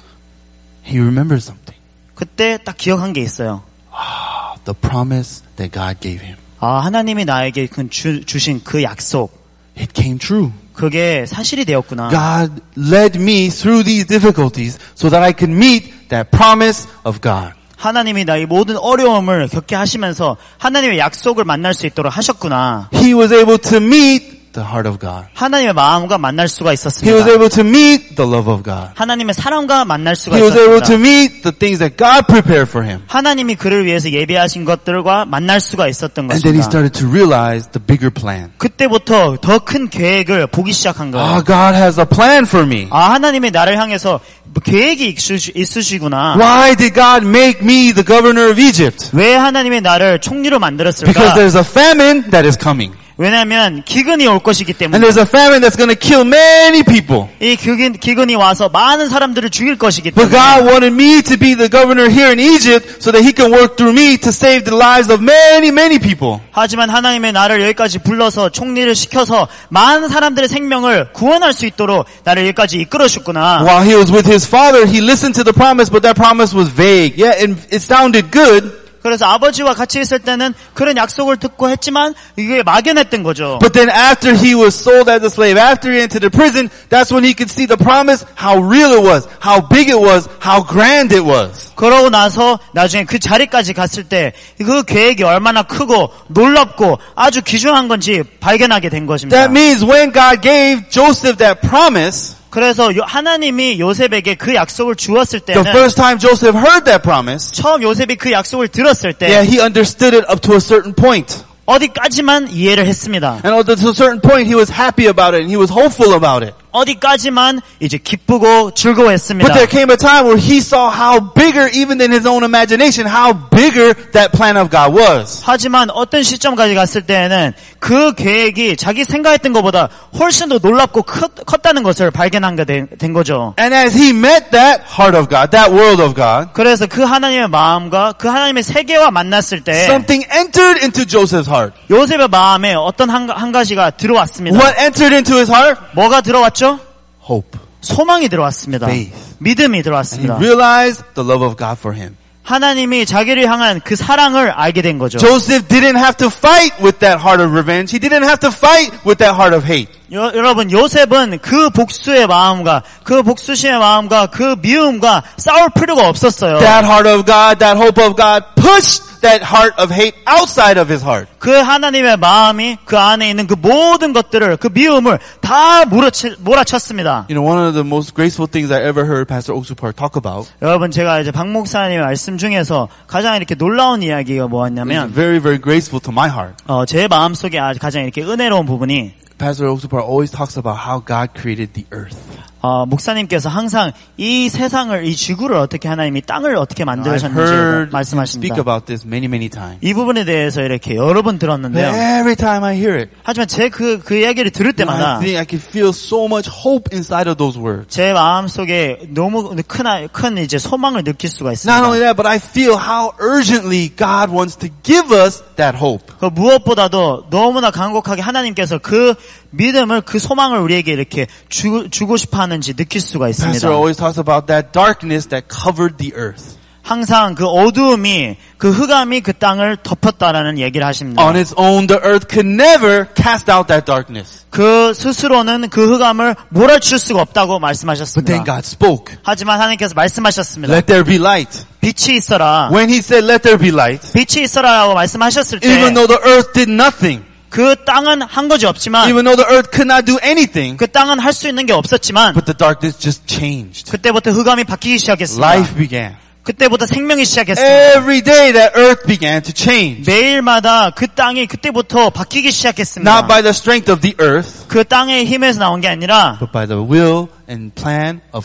He remembered something. 그때 딱 기억한 게 있어요. Ah, the promise that God gave him. 아, 하나님이 나에게 그 주, 주신 그 약속. It came true. 그게 사실이 되었구나. God led me through these difficulties so that I could meet that promise of God. 하나님이 나의 모든 어려움을 겪게 하시면서 하나님의 약속을 만날 수 있도록 하셨구나. He was able to meet the heart of God. 하나님의 마음과 만날 수가 He 있었습니다. was able to meet the love of God. 하나님의 사랑과 만날 수가 He was able to 있었습니다. meet the things that God prepared for him. 하나님이 그를 위해서 예배하신 것들과 만날 수가 있었던 And then he 것입니다. started to realize the bigger plan. 그때부터 더 큰 계획을 보기 시작한 거예요. Ah, God has a plan for me. 아, 하나님이 나를 향해서 계획이 있으시, 있으시구나. Why did God make me the governor of Egypt? 왜 하나님이 나를 총리로 만들었을까? Because there's a famine that is coming. 왜냐하면 기근이 올 것이기 때문에. And there's a famine that's going to kill many people. 이 기근, 기근이 와서 많은 사람들을 죽일 것이기 But 때문에. God wanted me to be the governor here in Egypt so that he can work through me to save the lives of many, many people. 하지만 하나님의 나를 여기까지 불러서 총리를 시켜서 많은 사람들의 생명을 구원할 수 있도록 나를 여기까지 이끌어주셨구나. While he was with his father, he listened to the promise, but that promise was vague. Yeah, it, it sounded good. 그래서 아버지와 같이 있을 때는 그런 약속을 듣고 했지만 이게 막연했던 거죠. But then after he was sold as a slave, after he entered the prison, that's when he could see the promise, how real it was, how big it was, how grand it was. 그러고 나서 나중에 그 자리까지 갔을 때 그 계획이 얼마나 크고 놀랍고 아주 귀중한 건지 발견하게 된 것입니다. That means when God gave Joseph that promise, 그래서 요- 하나님이 요셉에게 그 약속을 주었을 the 때는 first time Joseph heard that promise, 처음 요셉이 그 약속을 들었을 때 yeah, he understood it up to a certain point. 어디까지만 이해를 했습니다. And up to a certain point, he was happy about it and he was hopeful about it. 어디까지만 이제 기쁘고 즐거워했습니다. But there came a time where he saw how bigger, even in his own imagination, how bigger that plan of God was. 하지만 어떤 시점까지 갔을 때에는 그 계획이 자기 생각했던 것보다 훨씬 더 놀랍고 컸, 컸다는 것을 발견하게 된, 된 거죠. And as he met that heart of God, that world of God, 그래서 그 하나님의 마음과 그 하나님의 세계와 만났을 때 something entered into Joseph's heart. 요셉의 마음에 어떤 한, 한 가지가 들어왔습니다. What entered into his heart? 뭐가 들어왔죠? Hope. 소망이 들어왔습니다. Faith. 믿음이 And he 들어왔습니다. realized the love of God for him. 하나님이 자기를 향한 그 사랑을 알게 된 거죠. Joseph didn't have to fight with that heart of revenge. He didn't have to fight with that heart of hate. 여, 여러분 요셉은 그 복수의 마음과 그 복수심의 마음과 그 미움과 싸울 필요가 없었어요. That heart of God, that hope of God pushed that heart of hate outside of his heart. 그 하나님의 마음이 그 안에 있는 그 모든 것들을 그 미움을 다 몰아치, 몰아쳤습니다. You know, one of the most graceful things I ever heard Pastor Oksupar talk about 여러분 제가 이제 박 목사님의 말씀 중에서 가장 이렇게 놀라운 이야기가 is 뭐였냐면 very, very graceful to my heart. 어, 제 마음속에 가장 이렇게 은혜로운 부분이 Pastor Oksupar always talks about how God created the earth. 어, 목사님께서 항상 이 세상을 이 지구를 어떻게 하나님이 땅을 어떻게 I've 만드셨는지 heard him speak 말씀하십니다. about this many, many times. 이 부분에 대해서 이렇게 여러 번 But 들었는데요. every time I hear it, 하지만 제 그 그 이야기를 들을 I 때마다 think I can feel so much hope inside of those words. 제 마음 속에 너무 큰, 큰 이제 소망을 느낄 수가 Not only 있습니다. that, but I feel how urgently God wants to give us that hope. 그 무엇보다도 너무나 간곡하게 하나님께서 그 믿음을 그 소망을 우리에게 이렇게 주, 주고 싶어 하는지 느낄 수가 있습니다. Pastor always talks about that darkness that covered the earth. 항상 그 어두움이 그 흑암이 그 땅을 덮었다라는 얘기를 하십니다. On its own, the earth could never cast out that darkness. 그 스스로는 그 흑암을 몰아칠 수가 없다고 But then 말씀하셨습니다. God spoke. 하지만 하나님께서 말씀하셨습니다. Let there be light. 빛이 있어라. When he said, let there be light, 빛이 있어라라고 말씀하셨을 때 even though the earth did nothing, 그 땅은 한 것이 없지만 even though the earth could not do anything, 그 땅은 할 수 있는 게 없었지만 but the darkness just changed. 그때부터 흑암이 바뀌기 시작했습니다. Life began. 그때부터 생명이 시작했습니다. Every day that earth began to change. 매일마다 그 땅이 그때부터 바뀌기 시작했습니다. Not by the strength of the earth, 그 땅의 힘에서 나온 게 아니라 but by the will and plan of God.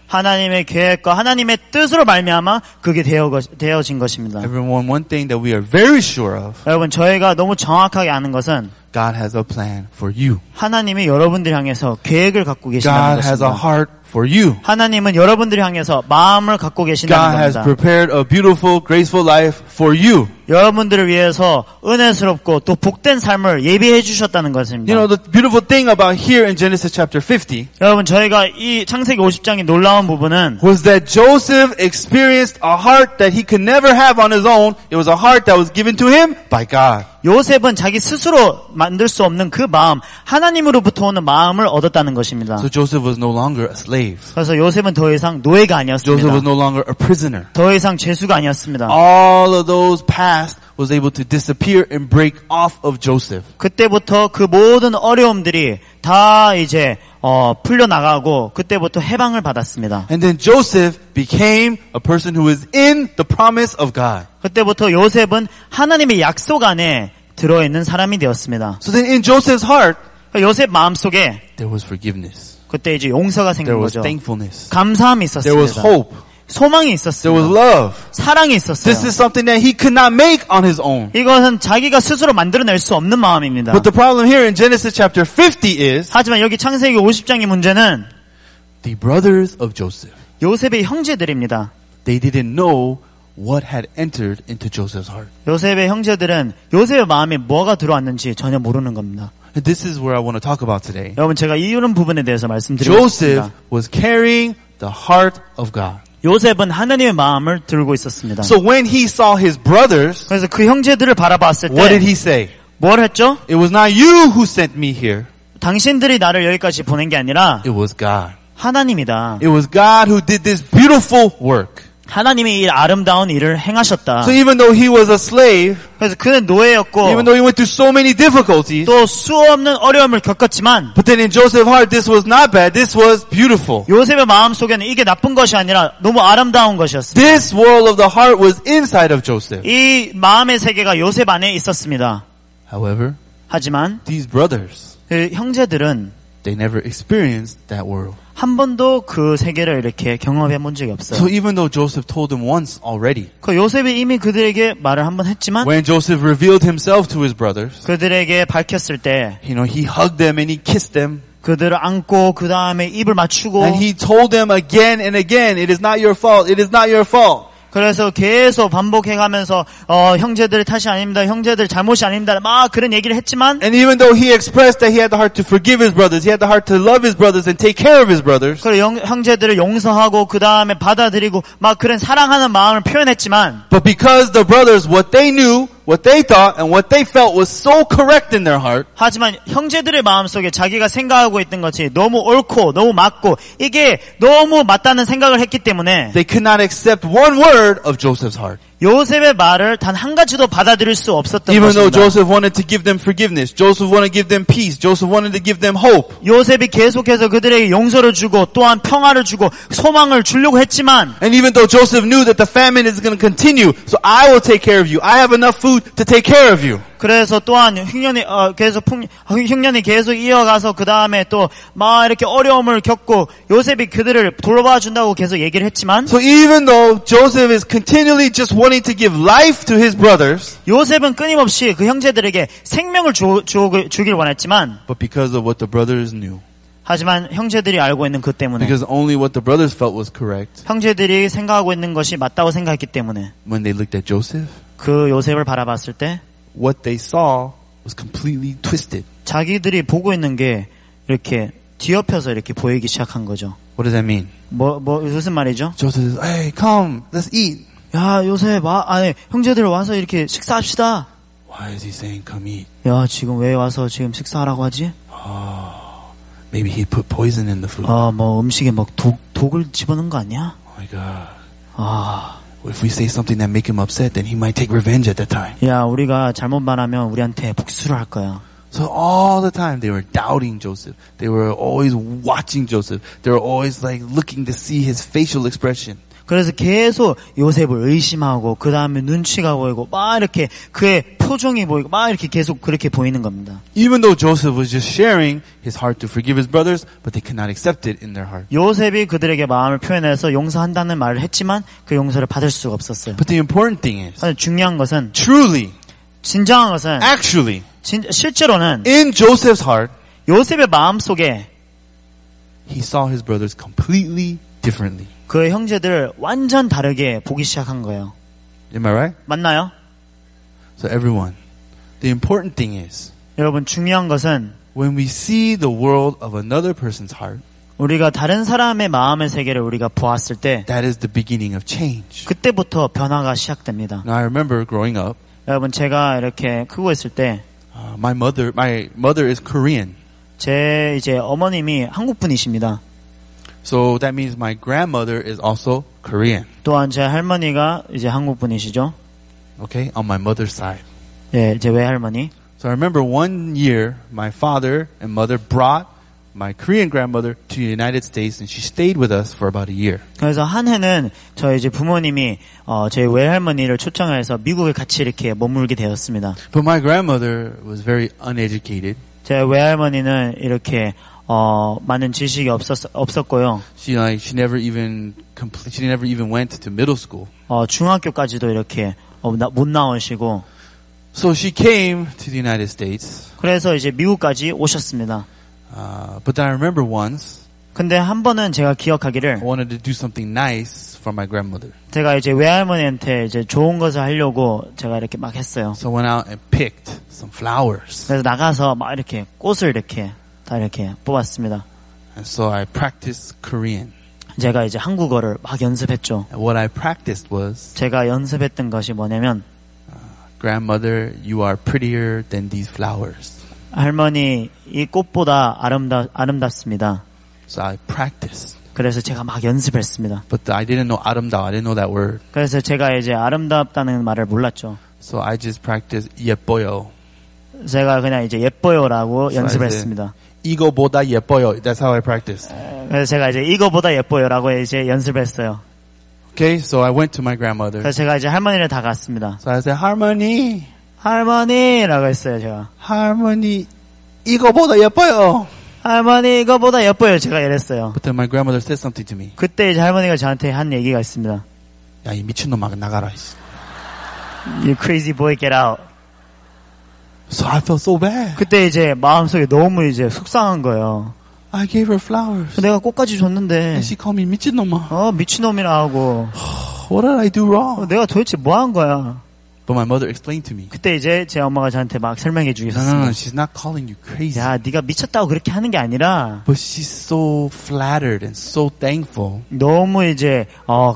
하나님의 계획과 하나님의 뜻으로 말미암아 그게 되어, 되어진 것입니다. Everyone, one thing that we are very sure of, 여러분 저희가 너무 정확하게 아는 것은 God has a plan for you. 하나님이 여러분들 향해서 계획을 갖고 계신다는 God has a 것입니다. heart for you. 하나님은 여러분들 향해서 마음을 갖고 계신다는 God has 겁니다. prepared a beautiful, graceful life for you. 여러분들을 위해서 은혜스럽고 또 복된 삶을 예비해 주셨다는 것입니다. You know, the beautiful thing about here in Genesis chapter fifty 여러분 저희가 이 창세기 오십 장의 놀라운 부분은 was that Joseph experienced a heart that he could never have on his own. It was a heart that was given to him by God. 요셉은 자기 스스로 만들 수 없는 그 마음, 하나님으로부터 오는 마음을 얻었다는 것입니다. So Joseph was no longer a slave. 그래서 요셉은 더 이상 노예가 Joseph was 아니었습니다. no longer a prisoner. 더 이상 죄수가 아니었습니다. All of those past was able to disappear and break off of Joseph. 그때부터 그 모든 어려움들이 다 이제 어, 풀려나가고 그때부터 해방을 받았습니다. And then Joseph became a person who is in the promise of God. 그때부터 요셉은 하나님의 약속 안에 들어있는 사람이 되었습니다. So then in Joseph's heart, 요셉 마음속에 there was forgiveness. 그때 이제 용서가 생긴 There was 거죠. thankfulness. 감사함이 There was 있었습니다. hope. 소망이 There 있었습니다. was love. 사랑이 있었어요. This is something that he could not make on his own. 이것은 자기가 스스로 만들어낼 수 없는 마음입니다. But the problem here in Genesis chapter fifty is 하지만 여기 창세기 오십 장의 문제는 the brothers of Joseph. 요셉의 형제들입니다. They didn't know what had entered into Joseph's heart. 요셉의 형제들은 요셉의 마음에 뭐가 들어왔는지 전혀 모르는 겁니다. And this is where I want to talk about today. 여러분 제가 이런 부분에 대해서 말씀드리고 Joseph 싶습니다. was carrying the heart of God. 요셉은 하나님의 마음을 들고 있었습니다. So when he saw his brothers, 그래서 그 형제들을 바라봤을 what did 때 he say? 뭘 했죠? It was not you who sent me here. 당신들이 나를 여기까지 보낸 게 아니라 It was God. 하나님이다. It was God who did this beautiful work. 하나님이 이 아름다운 일을 행하셨다. So even though he was a slave, 그래서 그는 노예였고 even though he went through so many difficulties, 또 수없는 어려움을 겪었지만 but then in Joseph's heart, this was not bad. This was beautiful. 요셉의 마음속에는 이게 나쁜 것이 아니라 너무 아름다운 것이었습니다. This world of the heart was inside of Joseph. 이 마음의 세계가 요셉 안에 있었습니다. However, 하지만 these brothers, 그 형제들은 they never experienced that world. 한 번도 그 세계를 이렇게 경험해 본 적이 없어요. So even though Joseph told them once already, 그 요셉이 이미 그들에게 말을 한 번 했지만 when Joseph revealed himself to his brothers, 그들에게 밝혔을 때 you know, he hugged them and he kissed them. 그들을 안고 그 다음에 입을 맞추고 And he told them again and again, it is not your fault, it is not your fault. 그래서 계속 반복해가면서 어, 형제들 탓이 아닙니다. 형제들 잘못이 아닙니다. 막 그런 얘기를 했지만 And even though he expressed that he had the heart to forgive his brothers, he had the heart to love his brothers and take care of his brothers, 그 형제들을 용서하고 그 다음에 받아들이고 막 그런 사랑하는 마음을 표현했지만 but because the brothers, what they knew, what they thought, and what they felt was so correct in their heart, 하지만 형제들의 마음속에 자기가 생각하고 있던 것이 너무 옳고 너무 맞고 이게 너무 맞다는 생각을 했기 때문에 they could not accept one word of Joseph's heart. 요셉의 말을 단 한 가지도 받아들일 수 없었던 Even though 것입니다. Joseph wanted to give them forgiveness, Joseph wanted to give them peace, Joseph wanted to give them hope. 요셉이 계속해서 그들에게 용서를 주고 또한 평화를 주고 소망을 주려고 했지만 And even though Joseph knew that the famine is going to continue, so I will take care of you. I have enough food to take care of you. 그래서 또한 흉년이 어, 계속 풍, 흉년이 계속 이어가서 그 다음에 또 막 이렇게 어려움을 겪고 요셉이 그들을 돌봐 준다고 계속 얘기를 했지만 So even though Joseph is continually just wanting to give life to his brothers, 요셉은 끊임없이 그 형제들에게 생명을 주, 주, 주길 원했지만 but because of what the brothers knew, 하지만 형제들이 알고 있는 그 때문에 because only what the brothers felt was correct, 형제들이 생각하고 있는 것이 맞다고 생각했기 때문에 when they looked at Joseph, 그 요셉을 바라봤을 때 what they saw was completely twisted. 자기들이 보고 있는 게 이렇게 뒤엎여서 이렇게 보이기 시작한 거죠. What does that mean? 뭐, 뭐, 무슨 말이죠? Joseph says, hey, come, let's eat. 야, 요셉, 와, 아니, 형제들 와서 이렇게 식사합시다. Why is he saying come eat? 야, 지금 왜 와서 지금 식사하라고 하지? Oh, maybe he put poison in the food. 아, 뭐, 음식에 막 독, 독을 집어넣은 거 아니야? Oh my God. 아, If we say something that make him upset, then he might take revenge at that time. 야, 우리가 잘못 말하면 우리한테 복수를 할 거야. So all the time they were doubting Joseph. They were always watching Joseph. They were always like looking to see his facial expression. 그래서 계속 요셉을 의심하고 그 다음에 눈치가 보이고 막 이렇게 그의 표정이 보이고 막 이렇게 계속 그렇게 보이는 겁니다. Even though Joseph was just sharing his heart to forgive his brothers, but they could not accept it in their heart. 요셉이 그들에게 마음을 표현해서 용서한다는 말을 했지만 그 용서를 받을 수가 없었어요. But the important thing is, 중요한 것은 truly, 진정한 것은 actually, 진, 실제로는 in Joseph's heart, 요셉의 마음 속에 he saw his brothers completely differently. 그의 형제들을 완전 다르게 보기 시작한 거예요. Am I right? 맞나요? So everyone, the important thing is, 여러분 중요한 것은 when we see the world of another person's heart, 우리가 다른 사람의 마음의 세계를 우리가 보았을 때 that is the beginning of change. 그때부터 변화가 시작됩니다. Now I remember growing up, 여러분 제가 이렇게 크고 있을 때 uh, my mother, my mother is Korean. 제 이제 어머님이 한국 분이십니다. So that means my grandmother is also Korean. 또한 제 할머니가 이제 한국 분이시죠. Okay, on my mother's side. 예, 제 외할머니. So I remember one year, my father and mother brought my Korean grandmother to the United States, and she stayed with us for about a year. 그래서 한 해는 저희 이제 부모님이 어, 제 외할머니를 초청해서 미국에 같이 이렇게 머물게 되었습니다. But my grandmother was very uneducated. 제 외할머니는 이렇게 어, 많은 지식이 없었, 없었고요. She like she never even complete. She never even went to middle school. 어, 중학교까지도 이렇게 어, 나, 못 나오시고. So she came to the United States. 그래서 이제 미국까지 오셨습니다. Uh, but then I remember once 근데 한 번은 제가 기억하기를 I wanted to do something nice for my grandmother. 제가 이제 외할머니한테 이제 좋은 것을 하려고 제가 이렇게 막 했어요. So I went out and picked some flowers. 그래서 나가서 막 이렇게 꽃을 이렇게 다 이렇게 뽑았습니다. And so I practiced Korean. 제가 이제 한국어를 막 연습했죠. And what I practiced was, 제가 연습했던 것이 뭐냐면 grandmother, you are prettier than these flowers. 할머니, 이 꽃보다 아름다, 아름답습니다. So I practiced. 그래서 제가 막 연습했습니다. But I didn't know 아름다워. I didn't know that word. 그래서 제가 이제 아름답다는 말을 몰랐죠. So I just practiced 예뻐요. 제가 그냥 이제 예뻐요라고 So 연습을 I said, 했습니다. 이거보다 예뻐요. That's how I practiced. 그래서 제가 이제 이거보다 예뻐요라고 이제 연습을 했어요. Okay, so I went to my grandmother. 그래서 제가 이제 할머니를 다갔습니다. So I said, 할머니, 할머니라고 했어요, 제가. 할머니, 이거보다 예뻐요. 할머니 이거보다 예뻐요, 제가 이랬어요. But then my grandmother said something to me. 그때 이제 할머니가 저한테 한 얘기가 있습니다. 야, 이 미친놈아, 나가라. You crazy boy, get out. So I felt so bad. 그때 이제 마음속에 너무 이제 속상한 거예요. I gave her flowers. 내가 꽃까지 줬는데 And she called me 미친놈아. 어 미친놈이라 하고 What did I do wrong? 어, 내가 도대체 뭐 한 거야. But my mother explained to me. 그때 이제 제 엄마가 저한테 막 설명해 No, no, no, 주셨습니다. she's not calling you crazy. 야, 네가 미쳤다고 그렇게 하는 게 아니라 But she's so flattered and so thankful. 너무 이제 어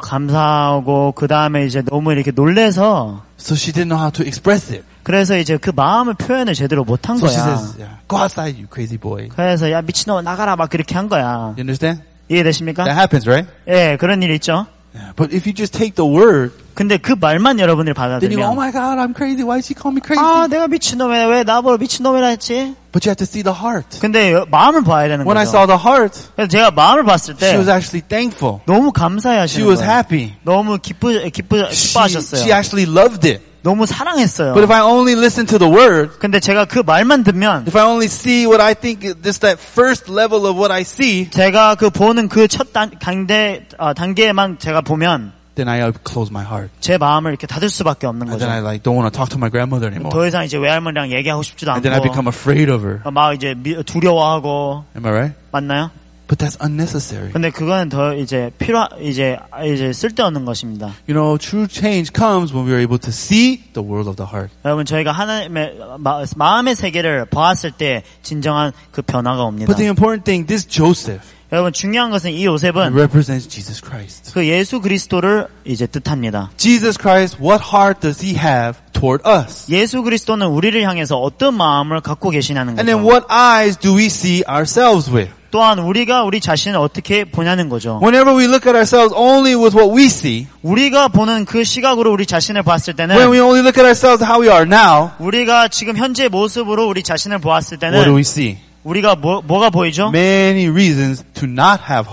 감사하고 그 다음에 이제 너무 이렇게 놀래서 So she didn't know how to express it. 그래서 이제 그 마음을 표현을 제대로 못 한 So she 거야. says, yeah, go outside, you crazy boy. 그래서 야 미친놈 나가라 막 그렇게 한 거야. You understand? 이해되십니까? That happens, right? 예, 그런 일 있죠. Yeah. But if you just take the word, 근데 그 말만 여러분들이 then you go, oh 받아들면 my God, I'm crazy. Why did she call me crazy? 아 내가 미친놈이야 왜 나보고 미친놈이라 했지? But you have to see the heart. 근데 마음을 봐야 되는 When I 거죠. saw the heart, 그래서 제가 마음을 봤을 때 she was actually thankful. 너무 감사해하시는 She was 거예요. happy. 너무 기쁘 기쁘 She, 기뻐하셨어요. she actually loved it. 너무 사랑했어요. But if I only listen to the word, 근데 제가 그 말만 듣면 if I only see what I think, just that first level of what I see, 제가 그 보는 그 첫 단계 어, 단계만 제가 보면 then I close my heart. 제 마음을 이렇게 닫을 수밖에 없는 And 거죠. then I like don't want to talk to my grandmother anymore. 더 이상 이제 외할머니랑 얘기하고 싶지도 And then I become 않고 afraid of her. 어, 막 이제 미, 두려워하고 Am I right? 맞나요? But that's unnecessary. 근데 그거는 더 이제 필요 이제 이제 쓸데없는 것입니다. You know, true change comes when we are able to see the world of the heart. 여러분 저희가 하나님의 마, 마음의 세계를 보았을 때 진정한 그 변화가 옵니다. But the important thing, this Joseph 여러분 중요한 것은 이 요셉은 represents Jesus Christ. 그 예수 그리스도를 이제 뜻합니다. Jesus Christ, what heart does he have toward us? 예수 그리스도는 우리를 향해서 어떤 마음을 갖고 계시냐는 And then 거죠. what eyes do we see ourselves with? 또한 우리가 우리 자신을 어떻게 보냐는 거죠. Whenever we look at ourselves only with what we see, 우리가 보는 그 시각으로 우리 자신을 봤을 때는 when we only look at ourselves how we are now, 우리가 지금 현재 모습으로 우리 자신을 보았을 what do 때는 we see? 우리가 뭐, 뭐가 보이죠? Many reasons to not have hope.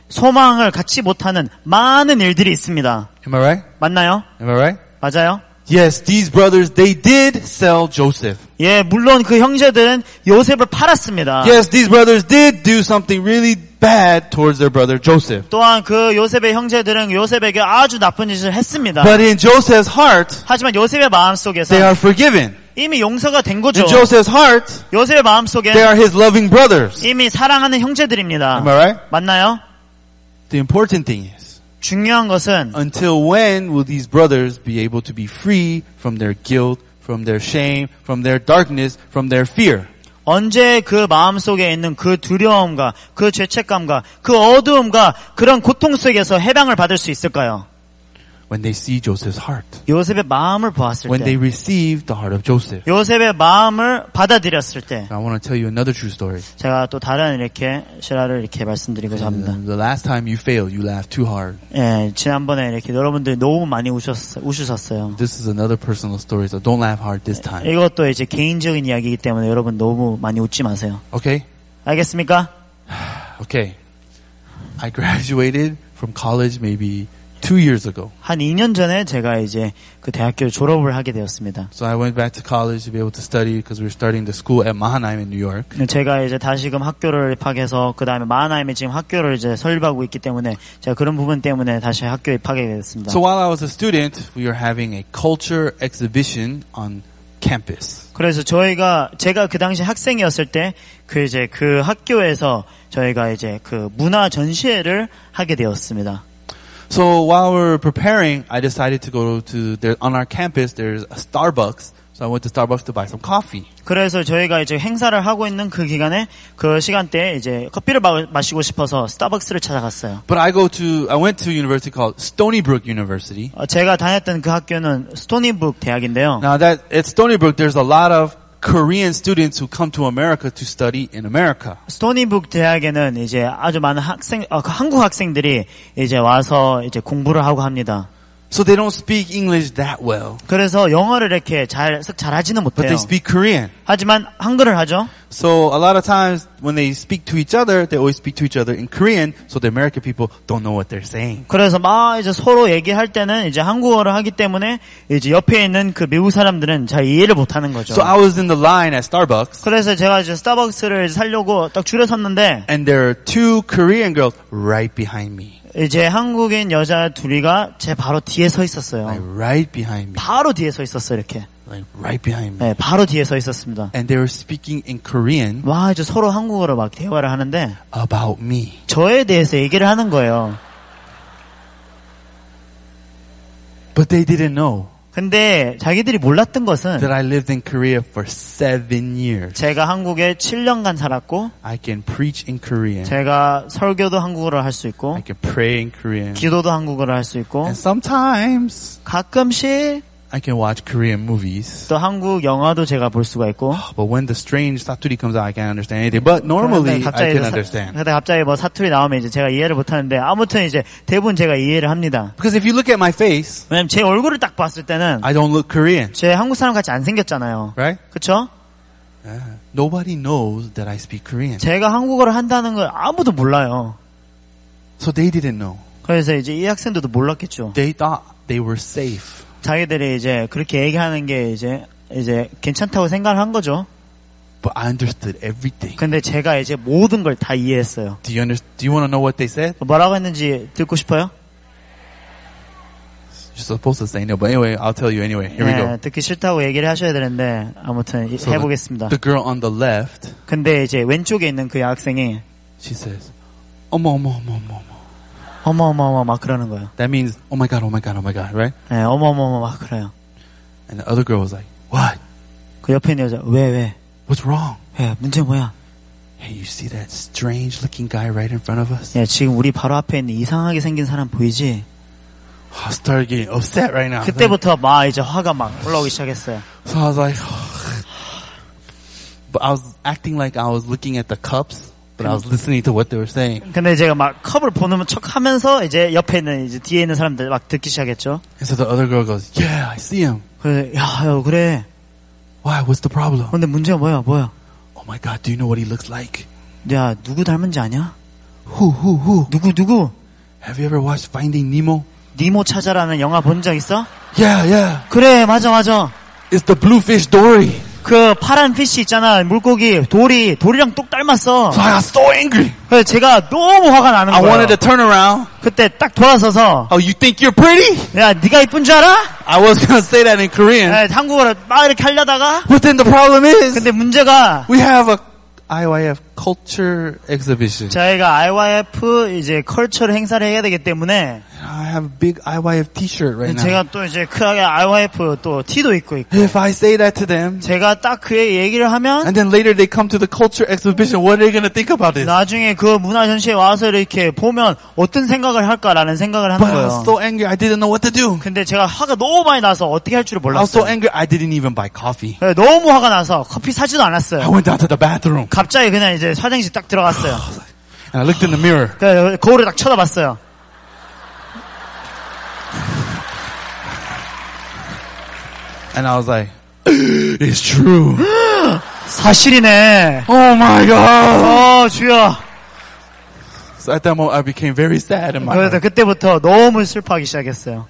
소망을 갖지 못하는 많은 일들이 있습니다. Am I right? 맞나요? Am I right? 맞아요? Yes, these brothers, they did sell Joseph. 예, 물론 그 형제들은 요셉을 팔았습니다. Yes, these brothers did do something really bad towards their brother Joseph. 또한 그 요셉의 형제들은 요셉에게 아주 나쁜 짓을 했습니다. But in Joseph's heart, 하지만 요셉의 마음속에서 they are forgiven. 이미 용서가 된 거죠. In Joseph's heart, 요셉의 마음속에 they are his loving brothers. 이미 사랑하는 형제들입니다. Am I right? 맞나요? The important thing is, 중요한 것은 until when will these brothers be able to be free from their guilt, from their shame, from their darkness, from their fear? 언제 그 마음속에 있는 그 두려움과 그 죄책감과 그 어두움과 그런 고통 속에서 해방을 받을 수 있을까요? When they see Joseph's heart. 요셉의 마음을 보았을 When they 때, receive the heart of Joseph. 요셉의 마음을 받아들였을 때, I want to tell you another true story. 제가 또 다른 이렇게 실화를 이렇게 말씀드리고자 합니다. The last time you failed, you laughed too hard. 예, 지난번에 이렇게 여러분들이 너무 많이 우셨, 우셨어요. This is another personal story, so don't laugh hard this time. 이것도 이제 개인적인 이야기이기 때문에 여러분 너무 많이 웃지 마세요. Okay? 알겠습니까? Okay. I graduated from college maybe two years ago. 한 이 년 전에 제가 이제 그 대학교를 졸업을 하게 되었습니다. So I went back to college to be able to study because we were starting the school at Mahanaim in New York. 제가 이제 다시금 학교를 입학해서 그 다음에 마하나임에 지금 학교를 이제 설립하고 있기 때문에 제가 그런 부분 때문에 다시 학교에 입학하게 됐습니다. So while I was a student, we were having a culture exhibition on campus. 그래서 저희가 제가 그 당시 학생이었을 때 그 이제 그 학교에서 저희가 이제 그 문화 전시회를 하게 되었습니다. So while we were preparing, I decided to go to there on our campus. There's a Starbucks, so I went to Starbucks to buy some coffee. 그래서 저희가 이제 행사를 하고 있는 그 기간에 그 시간대에 이제 커피를 마, 마시고 싶어서 스타벅스를 찾아갔어요. But I go to I went to a university called Stony Brook University. 어, 제가 다녔던 그 학교는 스토니북 대학인데요. Now that at Stony Brook, there's a lot of Korean students who come to America to study in America. 스토니북 대학에는 이제 아주 많은 학생, 어, 한국 학생들이 이제 와서 이제 공부를 하고 합니다. So they don't speak English that well, 그래서 영어를 이렇게 잘, 잘하지는 but 못해요. they speak Korean. 하지만 한글을 하죠. So a lot of times when they speak to each other, they always speak to each other in Korean, so the American people don't know what they're saying. 그래서 막 이제 서로 얘기할 때는 이제 한국어를 하기 때문에 이제 옆에 있는 그 미국 사람들은 잘 이해를 못하는 거죠. So I was in the line at Starbucks, 그래서 제가 이제 스타벅스를 사려고 딱 줄에 섰는데 and there are two Korean girls right behind me. 이제 한국인 여자 둘이가 제 바로 뒤에 서 있었어요. Like right behind me. 바로 뒤에 서 있었어요, 이렇게. Like right behind me. 네, 바로 뒤에 서 있었습니다. And they were speaking in Korean 와, 이제 서로 한국어로 막 대화를 하는데 about me. 저에 대해서 얘기를 하는 거예요. But they didn't know 근데 자기들이 몰랐던 것은 that I lived in Korea for seven years. 제가 한국에 칠 년간 살았고 I can preach in Korean. 제가 설교도 한국어로 할 수 있고 I can pray in Korean. 기도도 한국어로 할 수 있고 And sometimes 가끔씩 I can watch Korean movies. 또 한국 영화도 제가 볼 수가 있고 But when the strange 사투리 comes out, I can't understand anything. But normally I can understand. 근데 갑자기 뭐 사투리 나오면 이제 제가 이해를 못하는데 아무튼 이제 대부분 제가 이해를 합니다. Because if you look at my face, 왜냐면 제 얼굴을 딱 봤을 때는 I don't look Korean, 제 한국 사람 같이 안 생겼잖아요. right? 그쵸? Yeah. Nobody knows that I speak Korean. 제가 한국어를 한다는 걸 아무도 몰라요. So they didn't know. 그래서 이제 이 학생들도 몰랐겠죠. They thought they were safe. 자기들이 이제 그렇게 얘기하는 게 이제 이제 괜찮다고 생각을 한 거죠. But I understood everything. 근데 제가 이제 모든 걸 다 이해했어요. Do you under, Do you want to know what they said? 뭐라고 했는지 듣고 싶어요? You're supposed to say no, but anyway, I'll tell you anyway. Here we 네, go. 듣기 싫다고 얘기를 하셔야 되는데 아무튼 So 해보겠습니다. The, the girl on the left, 근데 이제 왼쪽에 있는 그 여학생이 she says, 어머 어머 어머 어머 어머. 어머 어머 어머 막 그러는 거예요. That means, oh my god, oh my god, oh my god, right? 네, 어머 어머 어머 막 그래요. And the other girl was like, what? 그 옆에 있는 여자 왜 왜? What's wrong? 왜 문제 뭐야? Hey, you see that strange looking guy right in front of us? 야 지금 우리 바로 앞에 있는 이상하게 생긴 사람 보이지? I started getting upset right now. 그때부터 막 이제 화가 막 올라오기 시작했어요. So I was like, but I was acting like I was looking at the cups, but I was listening to what they were saying. 근데 제가 막 컵을 보는 척하면서 이제 옆에 있는 이제 뒤에 있는 사람들 막 듣기 시작했죠. And so the other girl goes, yeah, I see him. 그래, 야, 야, 그래. Why? What's the problem? 근데 문제가 뭐야, 뭐야? Oh my god, do you know what he looks like? 야, 누구 닮은지 아냐? Who, who, who? 누구 누구? Have you ever watched Finding Nemo? 니모 찾아라는 영화 본 적 있어? Yeah, yeah. 그래, 맞아 맞아. It's the blue fish Dory. 그 파란 피쉬 있잖아, 물고기 도리, 도리랑 똑 닮았어. So I got so angry. 그래서 제가 너무 화가 나는 I 거예요. wanted to turn around. 그때 딱 돌아서서 Oh, you think you're pretty? 야, 네가 이쁜 줄 알아? I was gonna say that in Korean. 네, 한국어로 막 이렇게 하려다가 But then the problem is, 근데 문제가 we have a I Y F culture exhibition. 저희가 아이와이에프 이제 컬처를 행사를 해야 되기 때문에 I have a big I Y F t-shirt right now. 제가 또 이제 크게 아이와이에프 또 티도 입고 있고 If I say that to them, 제가 딱 그의 얘기를 하면 and then later they come to the culture exhibition, what are they going to think about this? 나중에 그 문화 전시회 와서 이렇게 보면 어떤 생각을 할까라는 생각을 하는 But I was 거예요. so angry, I didn't know what to do. 근데 제가 화가 너무 많이 나서 어떻게 할 줄을 I was so 몰랐어요. angry, I didn't even buy coffee. 네, 너무 화가 나서 커피 사지도 I 않았어요. went down to the bathroom 갑자기 그냥 이제 화장실 딱 들어갔어요. and I looked in the mirror. 그 거울을 딱 쳐다봤어요. And I was like, it's true. 사실이네. Oh my God. 어, 주여. So at that moment, I became very sad in my 그래서 heart. 그때부터 너무 슬퍼하기 시작했어요.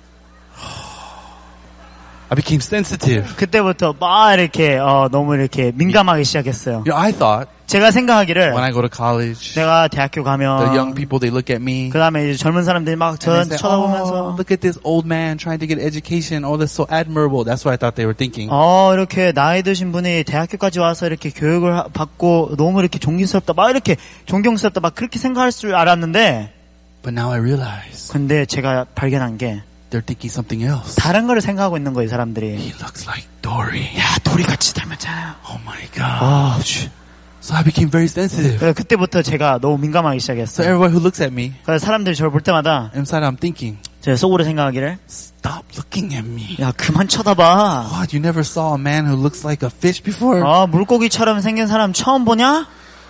I became sensitive. 그때부터 막 이렇게 어, 너무 이렇게 민감하기 시작했어요. You know, I thought 제가 생각하기를 when I go to college, 내가 대학교 the young 가면 people, they look at me. 그 다음에 이제 젊은 사람들이 막 And 저 they say, 쳐다보면서 oh, look at this old man trying to get education. Oh, that's so admirable. That's what I thought they were thinking. 어 이렇게 나이 드신 분이 대학교까지 와서 이렇게 교육을 하- 받고 너무 이렇게 존경스럽다 막 이렇게 존경스럽다 막 그렇게 생각할 줄 알았는데 But now I realize 근데 제가 발견한 게 they're thinking something else. 다른 거를 생각하고 있는 거예요 사람들이. He looks like Dory. 야 도리같이 닮았잖아요. Oh my God. 아, 씨. So I became very sensitive. 그래서 그때부터 제가 너무 민감하기 So 시작했어요. everyone who looks at me, 그래서 사람들이 저를 볼 때마다 inside I'm thinking, 제 속으로 생각하기를 stop looking at me. 야 그만 쳐다봐. What? You never saw a man who looks like a fish before? 아 물고기처럼 생긴 사람 처음 보냐?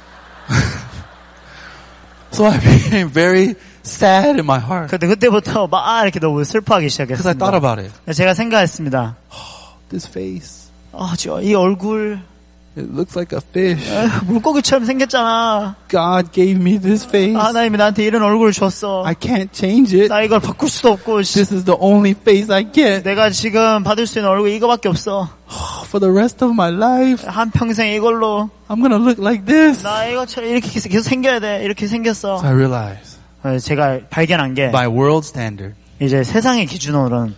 So I became very sad in my heart. 근데 그때부터 막 이렇게 너무 슬퍼하기 Because I thought 시작했습니다. about it. 제가 생각했습니다. This face, 아, 저 이 얼굴 it looks like a fish. 아, 물고기처럼 생겼잖아. God gave me this face. 하나님이 나한테 이런 얼굴을 줬어. I can't change it. 나 이걸 바꿀 수도 없고 씨. This is the only face I get 내가 지금 받을 수 있는 얼굴 이거밖에 없어. for the rest of my life. 한 평생 이걸로 I'm gonna look like this. 나 이거처럼 이렇게 계속 생겨야 돼. 이렇게 생겼어. So I realized, 그래서 제가 발견한 게 by world standard, 이제 세상의 기준으로는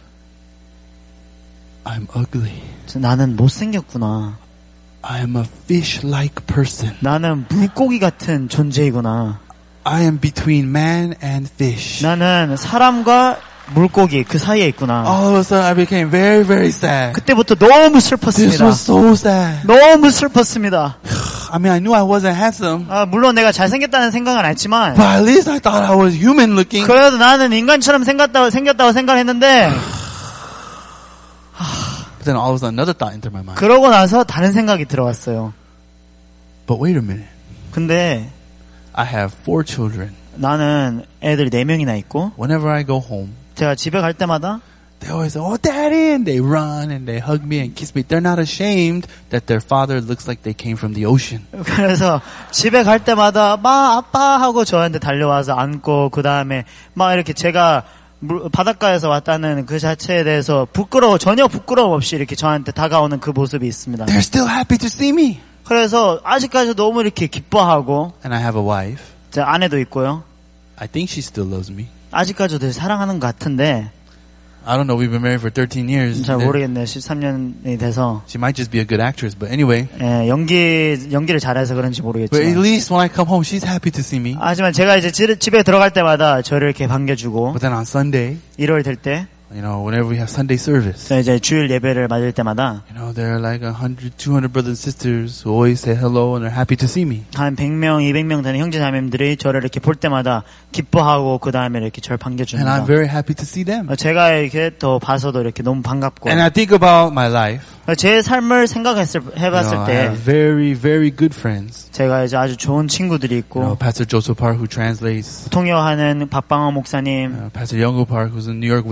I'm ugly. 나는 못생겼구나. I am a fish-like person. 나는 물고기 같은 존재이구나. I am between man and fish. 나는 사람과 물고기 그 사이에 있구나. All of a sudden, I became very, very sad. 그때부터 너무 This 슬펐습니다. was so sad. 너무 슬펐습니다. I mean, I knew I wasn't handsome, 아, 물론 내가 잘생겼다는 생각은 했지만 but at least I thought I was human looking. 그래도 나는 인간처럼 생겼다고, 생겼다고 생각했는데 But then all of a sudden, another thought entered my mind. 그러고 나서 다른 생각이 들어왔어요. But wait a minute. 근데 I have four children. 나는 애들이 네 명이나 있고 Whenever I go home, 제가 집에 갈 때마다 they always say, "Oh, Daddy!" and they run and they hug me and kiss me. They're not ashamed that their father looks like they came from the ocean. 그래서 집에 갈 때마다 막 아빠 하고 저한테 달려와서 안고 그 다음에 막 이렇게 제가 물, 바닷가에서 왔다는 그 자체에 대해서 부끄러워 전혀 부끄러움 없이 이렇게 저한테 다가오는 그 모습이 있습니다. They're still happy to see me. 그래서 아직까지 너무 이렇게 기뻐하고 And I have a wife. 제 아내도 있고요. I think she still loves me. 아직까지도 되게 사랑하는 것 같은데 I don't know. We've been married for thirteen years. 잘 모르겠네요. 십삼 년이 돼서 She might just be a good actress, but anyway. 예, 연기 연기를 잘해서 그런지 But at 모르겠지만 least when I come home, she's happy to see me. 하지만 제가 이제 집- 집에 들어갈 때마다 저를 이렇게 반겨주고 But then on Sunday, 일월 될 때 you know, whenever we have Sunday service, 저 이제 주일 예배를 맞을 때마다 you know, there are like a hundred, two hundred brothers and sisters who always say hello and are happy to see me. 한 백 명, 이백 명 되는 형제자매님들이 저를 이렇게 볼 때마다 기뻐하고 그 다음에 이렇게 저를 And 반겨줍니다. I'm very happy to see them. 제가 이렇게 또 봐서도 이렇게 너무 반갑고 And I think about my life. 제 삶을 생각했을 You 해봤을 know, I 때 have very, very good friends. 제가 이제 아주 좋은 친구들이 You know, 있고 Pastor Joseph Park who translates. 통역하는 박방호 목사님, Uh, Pastor Youngo Park who's in New York with us.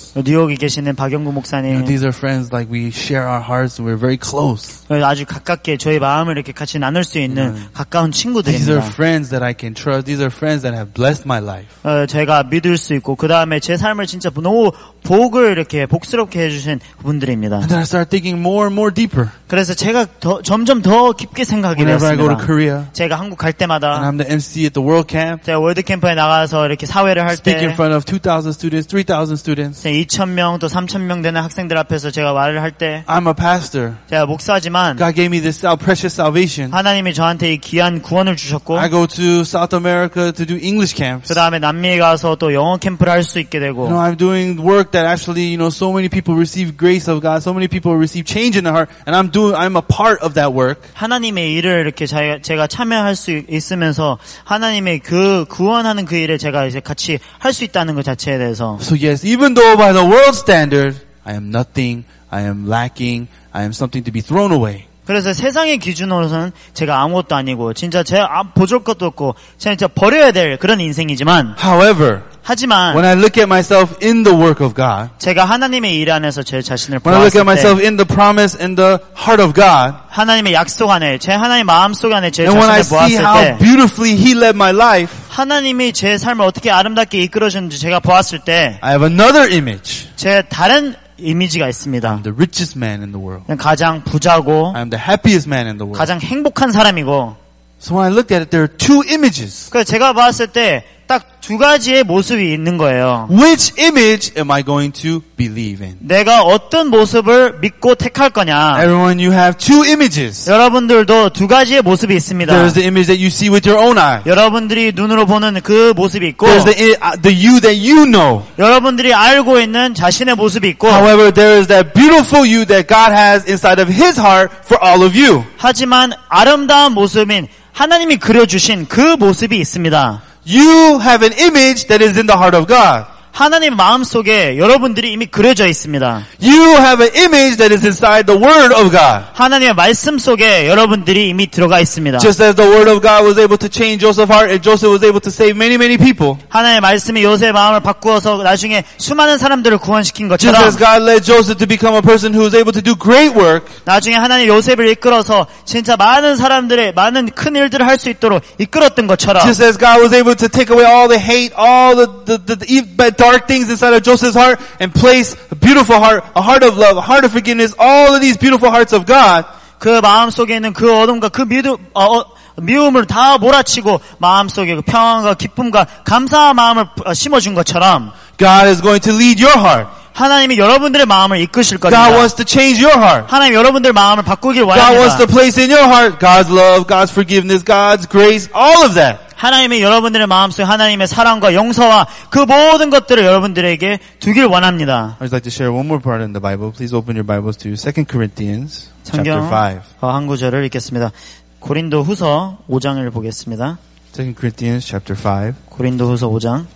뉴욕에 계시는 박영구 You know, 목사님, these are friends like we share our hearts and we're very close. 아주 가깝게 저희 마음을 이렇게 같이 나눌 수 있는 가까운 These are 친구들입니다. friends that I can trust. These are friends that have blessed my life. 어, 제가 믿을 수 있고 그 다음에 제 삶을 진짜 너무 복을 이렇게 복스럽게 해주신 분들입니다. And then I start thinking more and more deeper. 그래서 제가 더, 점점 더 깊게 생각하게 Whenever I go to 되었습니다. Korea 제가 한국 갈 and 때마다 I'm the M C at the World Camp, 제가 월드 캠프에 나가서 이렇게 사회를 할 speak in 때 front of two thousand students, three thousand students. 이천 명 또 삼천 명 되는 학생들 앞에서 제가 말을 할 때 I'm a pastor. 제가 목사지만 God gave me this sal- precious salvation. 하나님이 저한테 이 귀한 구원을 주셨고 I go to South America to do English camps. 그 다음에 남미에 가서 또 영어 캠프를 할 수 있게 되고 You know, I'm doing work that actually, you know, so many people receive grace of God, so many people receive change in their heart, and I'm doing, I'm a part of that work. 하나님의 일을 이렇게 제가, 제가 참여할 수 있으면서 하나님의 그 구원하는 그 일에 제가 이제 같이 할 수 있다는 것 자체에 대해서 So yes, even though by the world standard, I am nothing, I am lacking, I am something to be thrown away. 그래서 세상의 기준으로서는 제가 아무것도 아니고 진짜 제 보줄 것도 없고 진짜 버려야 될 그런 인생이지만 However, 하지만 when I look at myself in the work of God, 제가 하나님의 일 안에서 제 자신을 when I look at 보았을 myself 때 in the promise in the heart of God, 하나님의 약속 안에 제 하나님의 마음속 안에 제 and when I 자신을 see 보았을 how 때 beautifully He led my life, 하나님이 제 삶을 어떻게 아름답게 이끌어주는지 제가 보았을 때 I have another image. 제 다른 이미지가 있습니다. I'm the richest man in the world. 가장 부자고 I am the happiest man in the world. 가장 행복한 사람이고 So when I looked at it, there are two images. 그래서 제가 봤을 때 딱 두 가지의 모습이 있는 거예요. Which image am I going to believe in? 내가 어떤 모습을 믿고 택할 거냐. Everyone, you have two images. 여러분들도 두 가지의 모습이 있습니다. There's the image that you see with your own eye. 여러분들이 눈으로 보는 그 모습이 있고 There's the, uh, the you that you know. 여러분들이 알고 있는 자신의 모습이 있고 However, there is that beautiful you that God has inside of His heart for all of you. 하지만 아름다운 모습인 하나님이 그려주신 그 모습이 있습니다. You have an image that is in the heart of God. 하나님 마음속에 여러분들이 이미 그려져 있습니다. You have an image that is inside the Word of God. 하나님의 말씀 속에 여러분들이 이미 들어가 있습니다. Just as the Word of God was able to change Joseph's heart and Joseph was able to save many, many people. 하나님의 말씀이 요셉의 마음을 바꾸어서 나중에 수많은 사람들을 구원시킨 Just 것처럼 as God led Joseph to become a person who was able to do great work. 나중에 하나님 요셉을 이끌어서 진짜 많은 사람들의 많은 큰 일들을 할 수 있도록 이끌었던 것처럼 Just as God was able to take away all the hate, all the, the, the, the dark things inside of Joseph's heart and place a beautiful heart, a heart of love, a heart of forgiveness, all of these beautiful hearts of God. 그 마음 속에 있는 그 어둠과 그 미움, 어, 어, 미움을 다 몰아치고 마음 속에 그 평안과 기쁨과 감사한 마음을 심어준 것처럼 God is going to lead your heart. 하나님이 여러분들의 마음을 이끄실 God 겁니다. wants to change your heart. 하나님 여러분들 마음을 바꾸길 God wants 원합니다. to place in your heart God's love, God's forgiveness, God's grace, all of that. 하나님이 여러분들의 마음속에 하나님의 사랑과 용서와 그 모든 것들을 여러분들에게 두길 원합니다. I'd like to share one more part in the Bible. Please open your Bibles to Second Corinthians chapter 성경 five. 어, 한 구절을 읽겠습니다. 고린도 후서 오 장을 보겠습니다. Second Corinthians chapter five. 고린도 후서 오 장.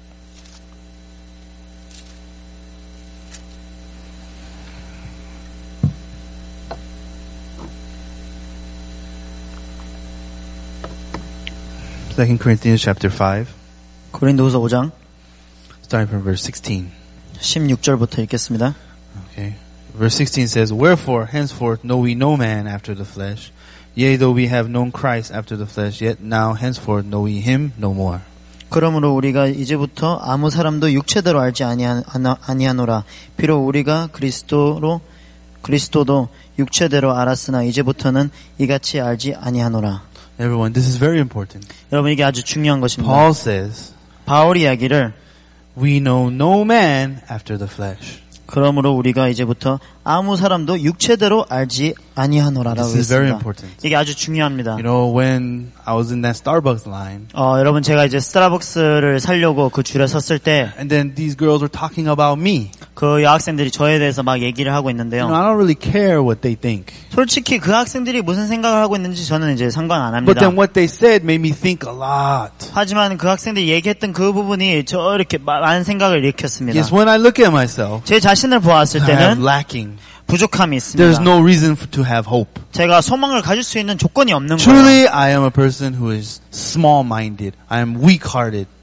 Second Corinthians chapter five. 고린도 후서 오 장. Starting from verse sixteen. 십육 절부터 읽겠습니다. Okay. Verse sixteen says, Wherefore, henceforth know we no man after the flesh. Yea, though we have known Christ after the flesh, yet now henceforth know we him no more. 그러므로 우리가 이제부터 아무 사람도 육체대로 알지 아니하, 아니하노라. 비록 우리가 그리스도로 그리스도도 육체대로 알았으나 이제부터는 이같이 알지 아니하노라. Everyone, this is very important. 여러분 이게 아주 중요한 것입니다. Paul says, 바울이 이야기를 We know no man after the flesh. 그러므로 우리가 이제부터 아무 사람도 육체대로 알지 아니하노라라고 This is very 했습니다. important. 이게 아주 중요합니다. You know, when I was in that Starbucks line, 어, 여러분 제가 이제 스타벅스를 사려고 그 줄에 섰을 때 and then these girls were talking about me. 그 여학생들이 저에 대해서 막 얘기를 하고 있는데요. You know, I don't really care what they think. 솔직히 그 학생들이 무슨 생각을 하고 있는지 저는 이제 상관 안 But 합니다. then what they said made me think a lot. 하지만 그 학생들이 얘기했던 그 부분이 저 이렇게 많은 생각을 일으켰습니다. Yes, when I look at myself, 제 자신을 보았을 I am 때는 lacking. 부족함이 There's 있습니다. no reason for, to have hope. 제가 소망을 가질 수 있는 조건이 없는 거예요. Truly, I am a person who is small-minded. I am weak-hearted.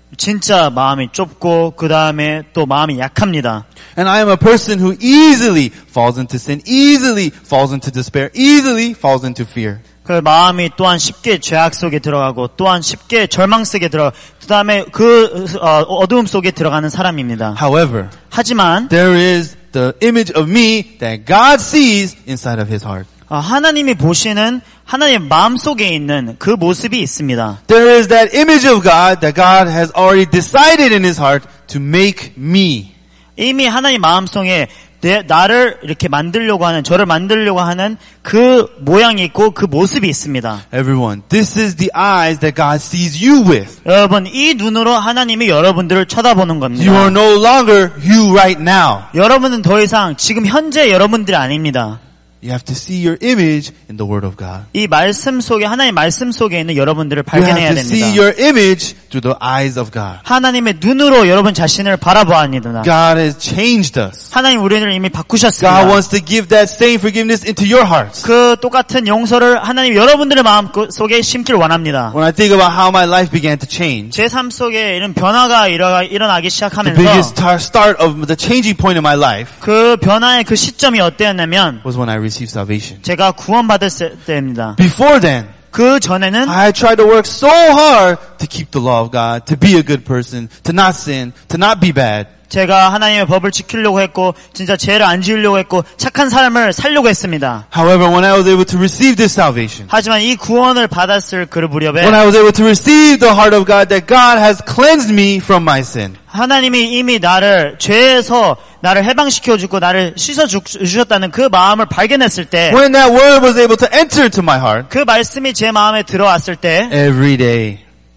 진짜 마음이 좁고 그 다음에 또 마음이 약합니다. And I am a person who easily falls into sin, easily falls into despair, easily falls into fear. 그 마음이 또한 쉽게 죄악 속에 들어가고 또한 쉽게 절망 속에 들어가 그 다음에 그 어, 어두움 속에 들어가는 사람입니다. However, 하지만 there is the image of me that God sees inside of his heart. 어, 하나님이 보시는 하나님의 마음 속에 있는 그 모습이 있습니다. There is that image of God that God has already decided in his heart to make me. 이미 하나님 마음 속에 내, 나를 이렇게 만들려고 하는, 저를 만들려고 하는 그 모양이 있고 그 모습이 있습니다. Everyone, this is the eyes that God sees you with. 여러분, 이 눈으로 하나님이 여러분들을 쳐다보는 겁니다. You are no longer you right now. 여러분은 더 이상 지금 현재 여러분들이 아닙니다. You have to see your image in the Word of God. 이 말씀 속에, 하나님의 말씀 속에 있는 여러분들을 You have 발견해야 to see 됩니다. your image through the eyes of God. 하나님의 눈으로 여러분 자신을 바라보아야 합니다. God has changed us. 하나님 우리를 이미 God 바꾸셨습니다. wants to give that same forgiveness into your hearts. 그 똑같은 용서를 하나님 여러분들의 마음 속에 심기를 원합니다. When I think about how my life began to change, 제 삶 속에 이런 변화가 일어나, 일어나기 the 시작하면서 biggest tar- start of the changing point in my life 그 변화의 그 시점이 어때였냐면 was when I received salvation. 제가 구원받을 때입니다. Before then, 그 전에는 I tried to work so hard to keep the law of God, to be a good person, to not sin, to not be bad. 제가 하나님의 법을 지키려고 했고 진짜 죄를 안 지으려고 했고 착한 삶을 살려고 했습니다. However, when I was able to receive this salvation, 하지만 이 구원을 받았을 그 무렵에 when I was able to receive the heart of God, that God has cleansed me from my sin, 하나님이 이미 나를 죄에서 나를 해방시켜주고 나를 씻어주셨다는 그 마음을 발견했을 때 when that word was able to enter into my heart, 그 말씀이 제 마음에 들어왔을 때 every day,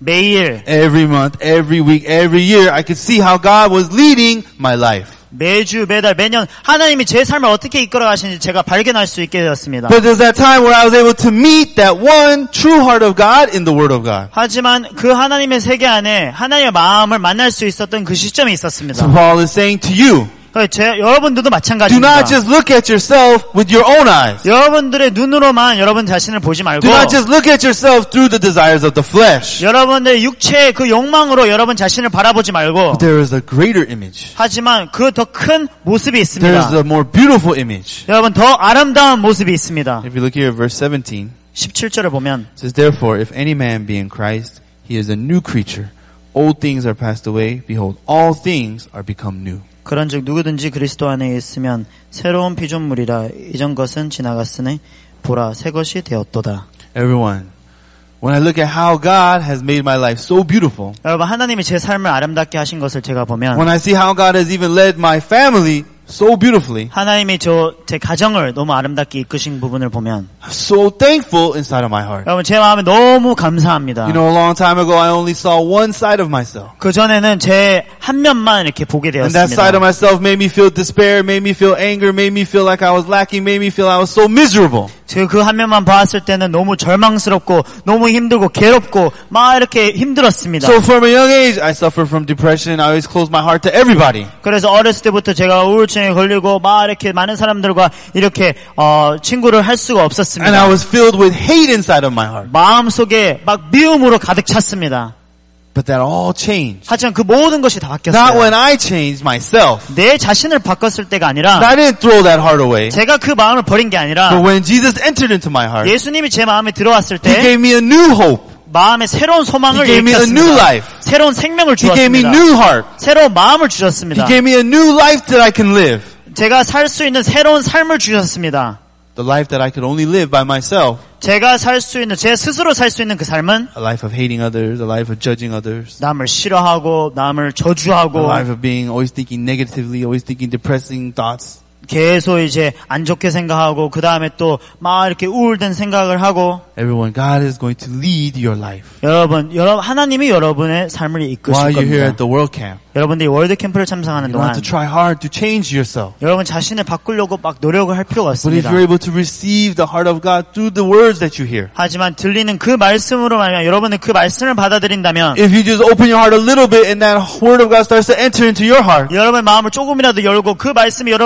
매일 every month, every week, every year, I could see how God was leading my life. 매주 매달 매년 하나님이 제 삶을 어떻게 이끌어 가시는지 제가 발견할 수 있게 되었습니다. But there's that time where I was able to meet that one true heart of God in the Word of God. 하지만 그 하나님의 세계 안에 하나님의 마음을 만날 수 있었던 그 시점이 있었습니다. So Paul is saying to you, 제, 여러분들도 do 마찬가지입니다. not just look at yourself with your own eyes. 여러분들의 눈으로만 여러분 자신을 보지 말고 Do not just look at yourself through the desires of the flesh. 여러분들의 육체의 그 욕망으로 여러분 자신을 바라보지 말고 There is a greater image. 하지만 그 더 큰 모습이 There 있습니다. is a more beautiful image. 여러분 더 아름다운 모습이 있습니다. If you look here at verse seventeen, 십칠 절을 보면 it says, Therefore, if any man be in Christ, he is a new creature. Old things are passed away. Behold, all things are become new. 그런즉 누구든지 그리스도 안에 있으면 새로운 피조물이라 이전 것은 지나갔으니 보라 새 것이 되었도다. Everyone, when I look at how God has made my life so beautiful, 여러분 하나님이 제 삶을 아름답게 하신 것을 제가 보면 when I see how God has even led my family so beautifully, 하나님이 저 제 가정을 너무 아름답게 이끄신 부분을 보면 I'm so thankful inside of my heart. 여러분 제 마음에 너무 감사합니다. You know, a long time ago, I only saw one side of myself. 그 전에는 제 한 면만 이렇게 보게 And that side of 되었습니다. myself made me feel despair, made me feel anger, made me feel like I was lacking, made me feel I was so miserable. 제가 그 한 면만 봤을 때는 너무 절망스럽고 너무 힘들고 괴롭고 막 이렇게 힘들었습니다. So from a young age, I suffered from depression. I always closed my heart to everybody. 그래서 어렸을 때부터 제가 우울증에 걸리고 막 이렇게 많은 사람들과 이렇게 어, 친구를 할 수가 And I 없었습니다. was filled with hate inside of my heart. 마음속에 막 미움으로 가득 찼습니다. But that all changed. 하지만 그 모든 것이 다 Not 바뀌었어요. when I changed myself. 내 자신을 바꿨을 때가 아니라 I didn't throw that heart away. 제가 그 마음을 버린 게 But 아니라 when Jesus entered into my heart, 예수님이 제 마음에 들어왔을 He 때 gave me a new hope. 마음에 새로운 소망을 He gave me a new 일으켰습니다. life. 새로운 생명을 He gave me 주었습니다. new heart. 새로운 마음을 He 주셨습니다. gave me a new life that I can live. 제가 살 수 있는 새로운 삶을 주셨습니다. The life that I could only live by myself. 제가 살 수 있는, 제 스스로 살 수 있는 그 삶은 A life of hating others, a life of judging others. 남을 싫어하고 남을 A 저주하고 life of being always thinking negatively, always thinking depressing thoughts. 계속 이제 안 좋게 생각하고 그 다음에 또 막 이렇게 우울된 생각을 하고 Everyone, God is going to lead your life. 여러분, 여러분 하나님이 여러분의 삶을 이끄실 While you're here 겁니다. at the World Camp, 여러분들이 월드 캠프를 참석하는 you don't 동안 have to try hard to change yourself. 여러분 자신을 바꾸려고 막 노력을 할 필요가 But if 없습니다. you're able to receive the heart of God through the words that you hear, 하지만 들리는 그 말씀으로 말하면 여러분은 그 말씀을 받아들인다면 if you just open your heart a little bit and that word of God starts to enter into your heart, 여러분의 마음을 조금이라도 열고 그 말씀이 여러분의 마음에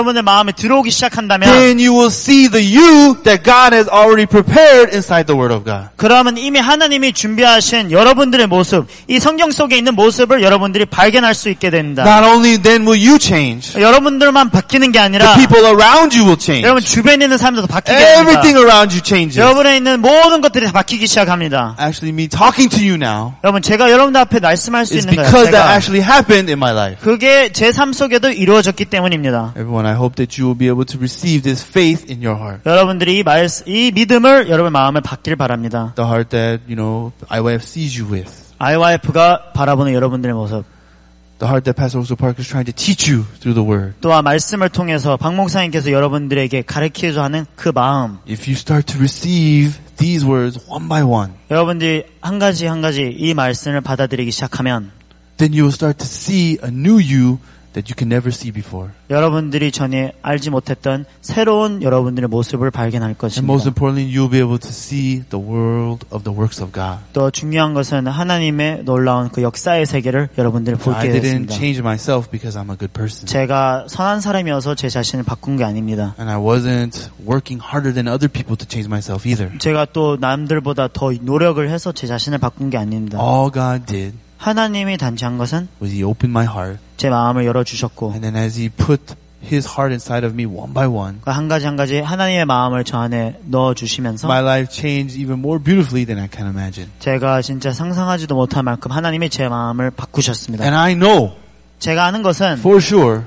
마음에 들어오기 시작한다면 then you will see the you that God has already prepared inside the Word of God. 그러면 이미 하나님이 준비하신 여러분들의 모습, 이 성경 속에 있는 모습을 여러분들이 발견할 수 있게 됩니다. Not only then will you change, 여러분들만 바뀌는 게 아니라 the people around you will change. 여러분 주변에 있는 사람들도 바뀌게 됩니다. Everything around you changes. 여러분에 있는 모든 것들이 다 바뀌기 시작합니다. Actually, me talking to you now 여러분 제가 여러분들 앞에 말씀할 수 is 있는 거예요. because that 제가 actually happened in my life. 그게 제 삶 속에도 이루어졌기 때문입니다. Everyone, I hope that you will be able to receive this faith in your heart. 여러분들이 이, 말, 이 믿음을 여러분 마음에 받길 바랍니다. The heart that, you know, I Y F sees you with. 아이와이에프가 바라보는 여러분들의 모습, The heart that Pastor Russell Parker is trying to teach you through the Word. 또한 말씀을 통해서 박 목사님께서 여러분들에게 가르치려 하는 그 마음, If you start to receive these words one by one, 여러분들이 한 가지 한 가지 이 말씀을 받아들이기 시작하면 then you will start to see a new you that you can never see before. 여러분들이 전에 알지 못했던 새로운 여러분들의 모습을 발견할 And most 것입니다. importantly, you'll be able to see the world of the works of God. 또 중요한 것은 하나님의 놀라운 그 역사의 세계를 여러분들이 I 볼게 didn't 됐습니다. change myself because I'm a good person. 제가 선한 사람이어서 제 자신을 바꾼 게 아닙니다. And I wasn't working harder than other people to change myself either. 제가 또 남들보다 더 노력을 해서 제 자신을 바꾼 게 아닙니다. All God did 하나님이 단지 한 것은 was He opened my heart, 제 마음을 열어주셨고 and then as He put His heart inside of me one by one, 한 가지 한 가지 하나님의 마음을 저 안에 넣어주시면서 my life changed even more beautifully than I can imagine. 제가 진짜 상상하지도 못할 만큼 하나님이 제 마음을 바꾸셨습니다. And I know 제가 아는 것은 for sure,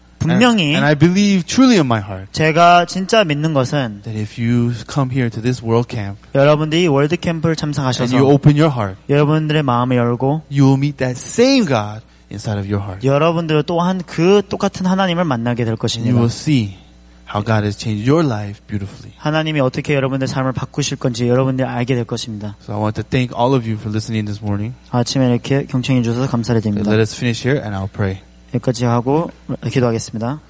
분명히 and, and I believe truly in my heart, 제가 진짜 믿는 것은 that if you come here to this world camp 여러분들이 월드 캠프를 and you 참석하셔서 open your heart, 여러분들의 마음을 열고 you will meet that same God inside of your heart. 여러분들 또한 그 똑같은 하나님을 만나게 될 And you 것입니다. will see how God has changed your life beautifully. 하나님이 어떻게 여러분들 삶을 바꾸실 건지 여러분들이 알게 될 것입니다. So I want to thank all of you for listening this morning. 아침에 이렇게 경청해 주셔서 감사를 So 드립니다. let us finish here and I'll pray. 여기까지 하고 기도하겠습니다.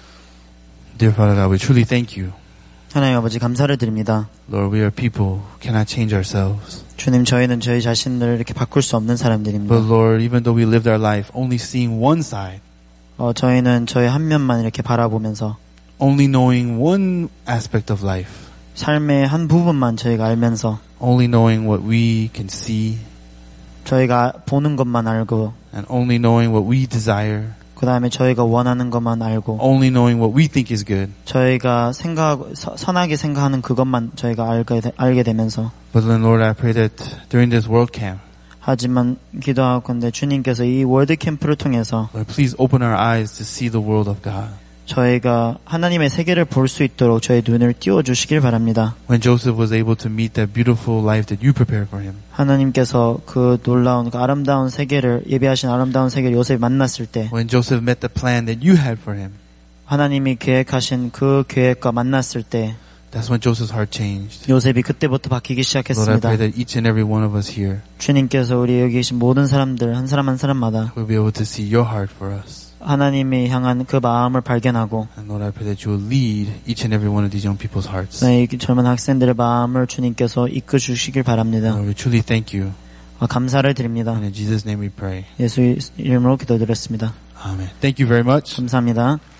Dear Father God, we truly thank you. 하나님 아버지 감사를 드립니다. Lord, we are people who cannot change ourselves. 주님, 저희는 저희 자신을 이렇게 바꿀 수 없는 사람들입니다. But Lord, even though we lived our life only seeing one side, 어, 저희는 저희 한 면만 이렇게 바라보면서 only knowing one aspect of life, 삶의 한 부분만 저희가 알면서 only knowing what we can see, 저희가 보는 것만 알고 and only knowing what we desire, 그 다음에 저희가 원하는 것만 알고 only knowing what we think is good. 저희가 생각하고 서, 선하게 생각하는 그것만 저희가 알게, 되, 알게 되면서 But then Lord, I pray that during this world camp, 하지만 기도하건대 주님께서 이 월드 캠프를 통해서 Lord, please open our eyes to see the world of God. 저희가 하나님의 세계를 볼 수 있도록 저희 눈을 띄워주시길 바랍니다. When Joseph was able to meet that beautiful life that you prepared for him, 하나님께서 그 놀라운 그 아름다운 세계를 예비하신 아름다운 세계를 요셉이 만났을 때 when Joseph met the plan that you had for him, 하나님이 계획하신 그 계획과 만났을 때 that's when Joseph's heart changed. 요셉이 그때부터 바뀌기 Lord, I 시작했습니다. pray that each and every one of us here 주님께서 우리 여기 계신 모든 사람들 한 사람 한 사람마다 will be able to see your heart for us. 하나님이 향한 그 마음을 발견하고 And Lord, I pray that you will lead each and every one of these young people's hearts. 네, 이 젊은 학생들의 마음을 주님께서 이끌어 주시길 바랍니다. Lord, we truly thank you. 어, 감사를 드립니다. And in Jesus' name we pray. 예수 이름으로 기도드렸습니다. Amen. Thank you very much. 감사합니다.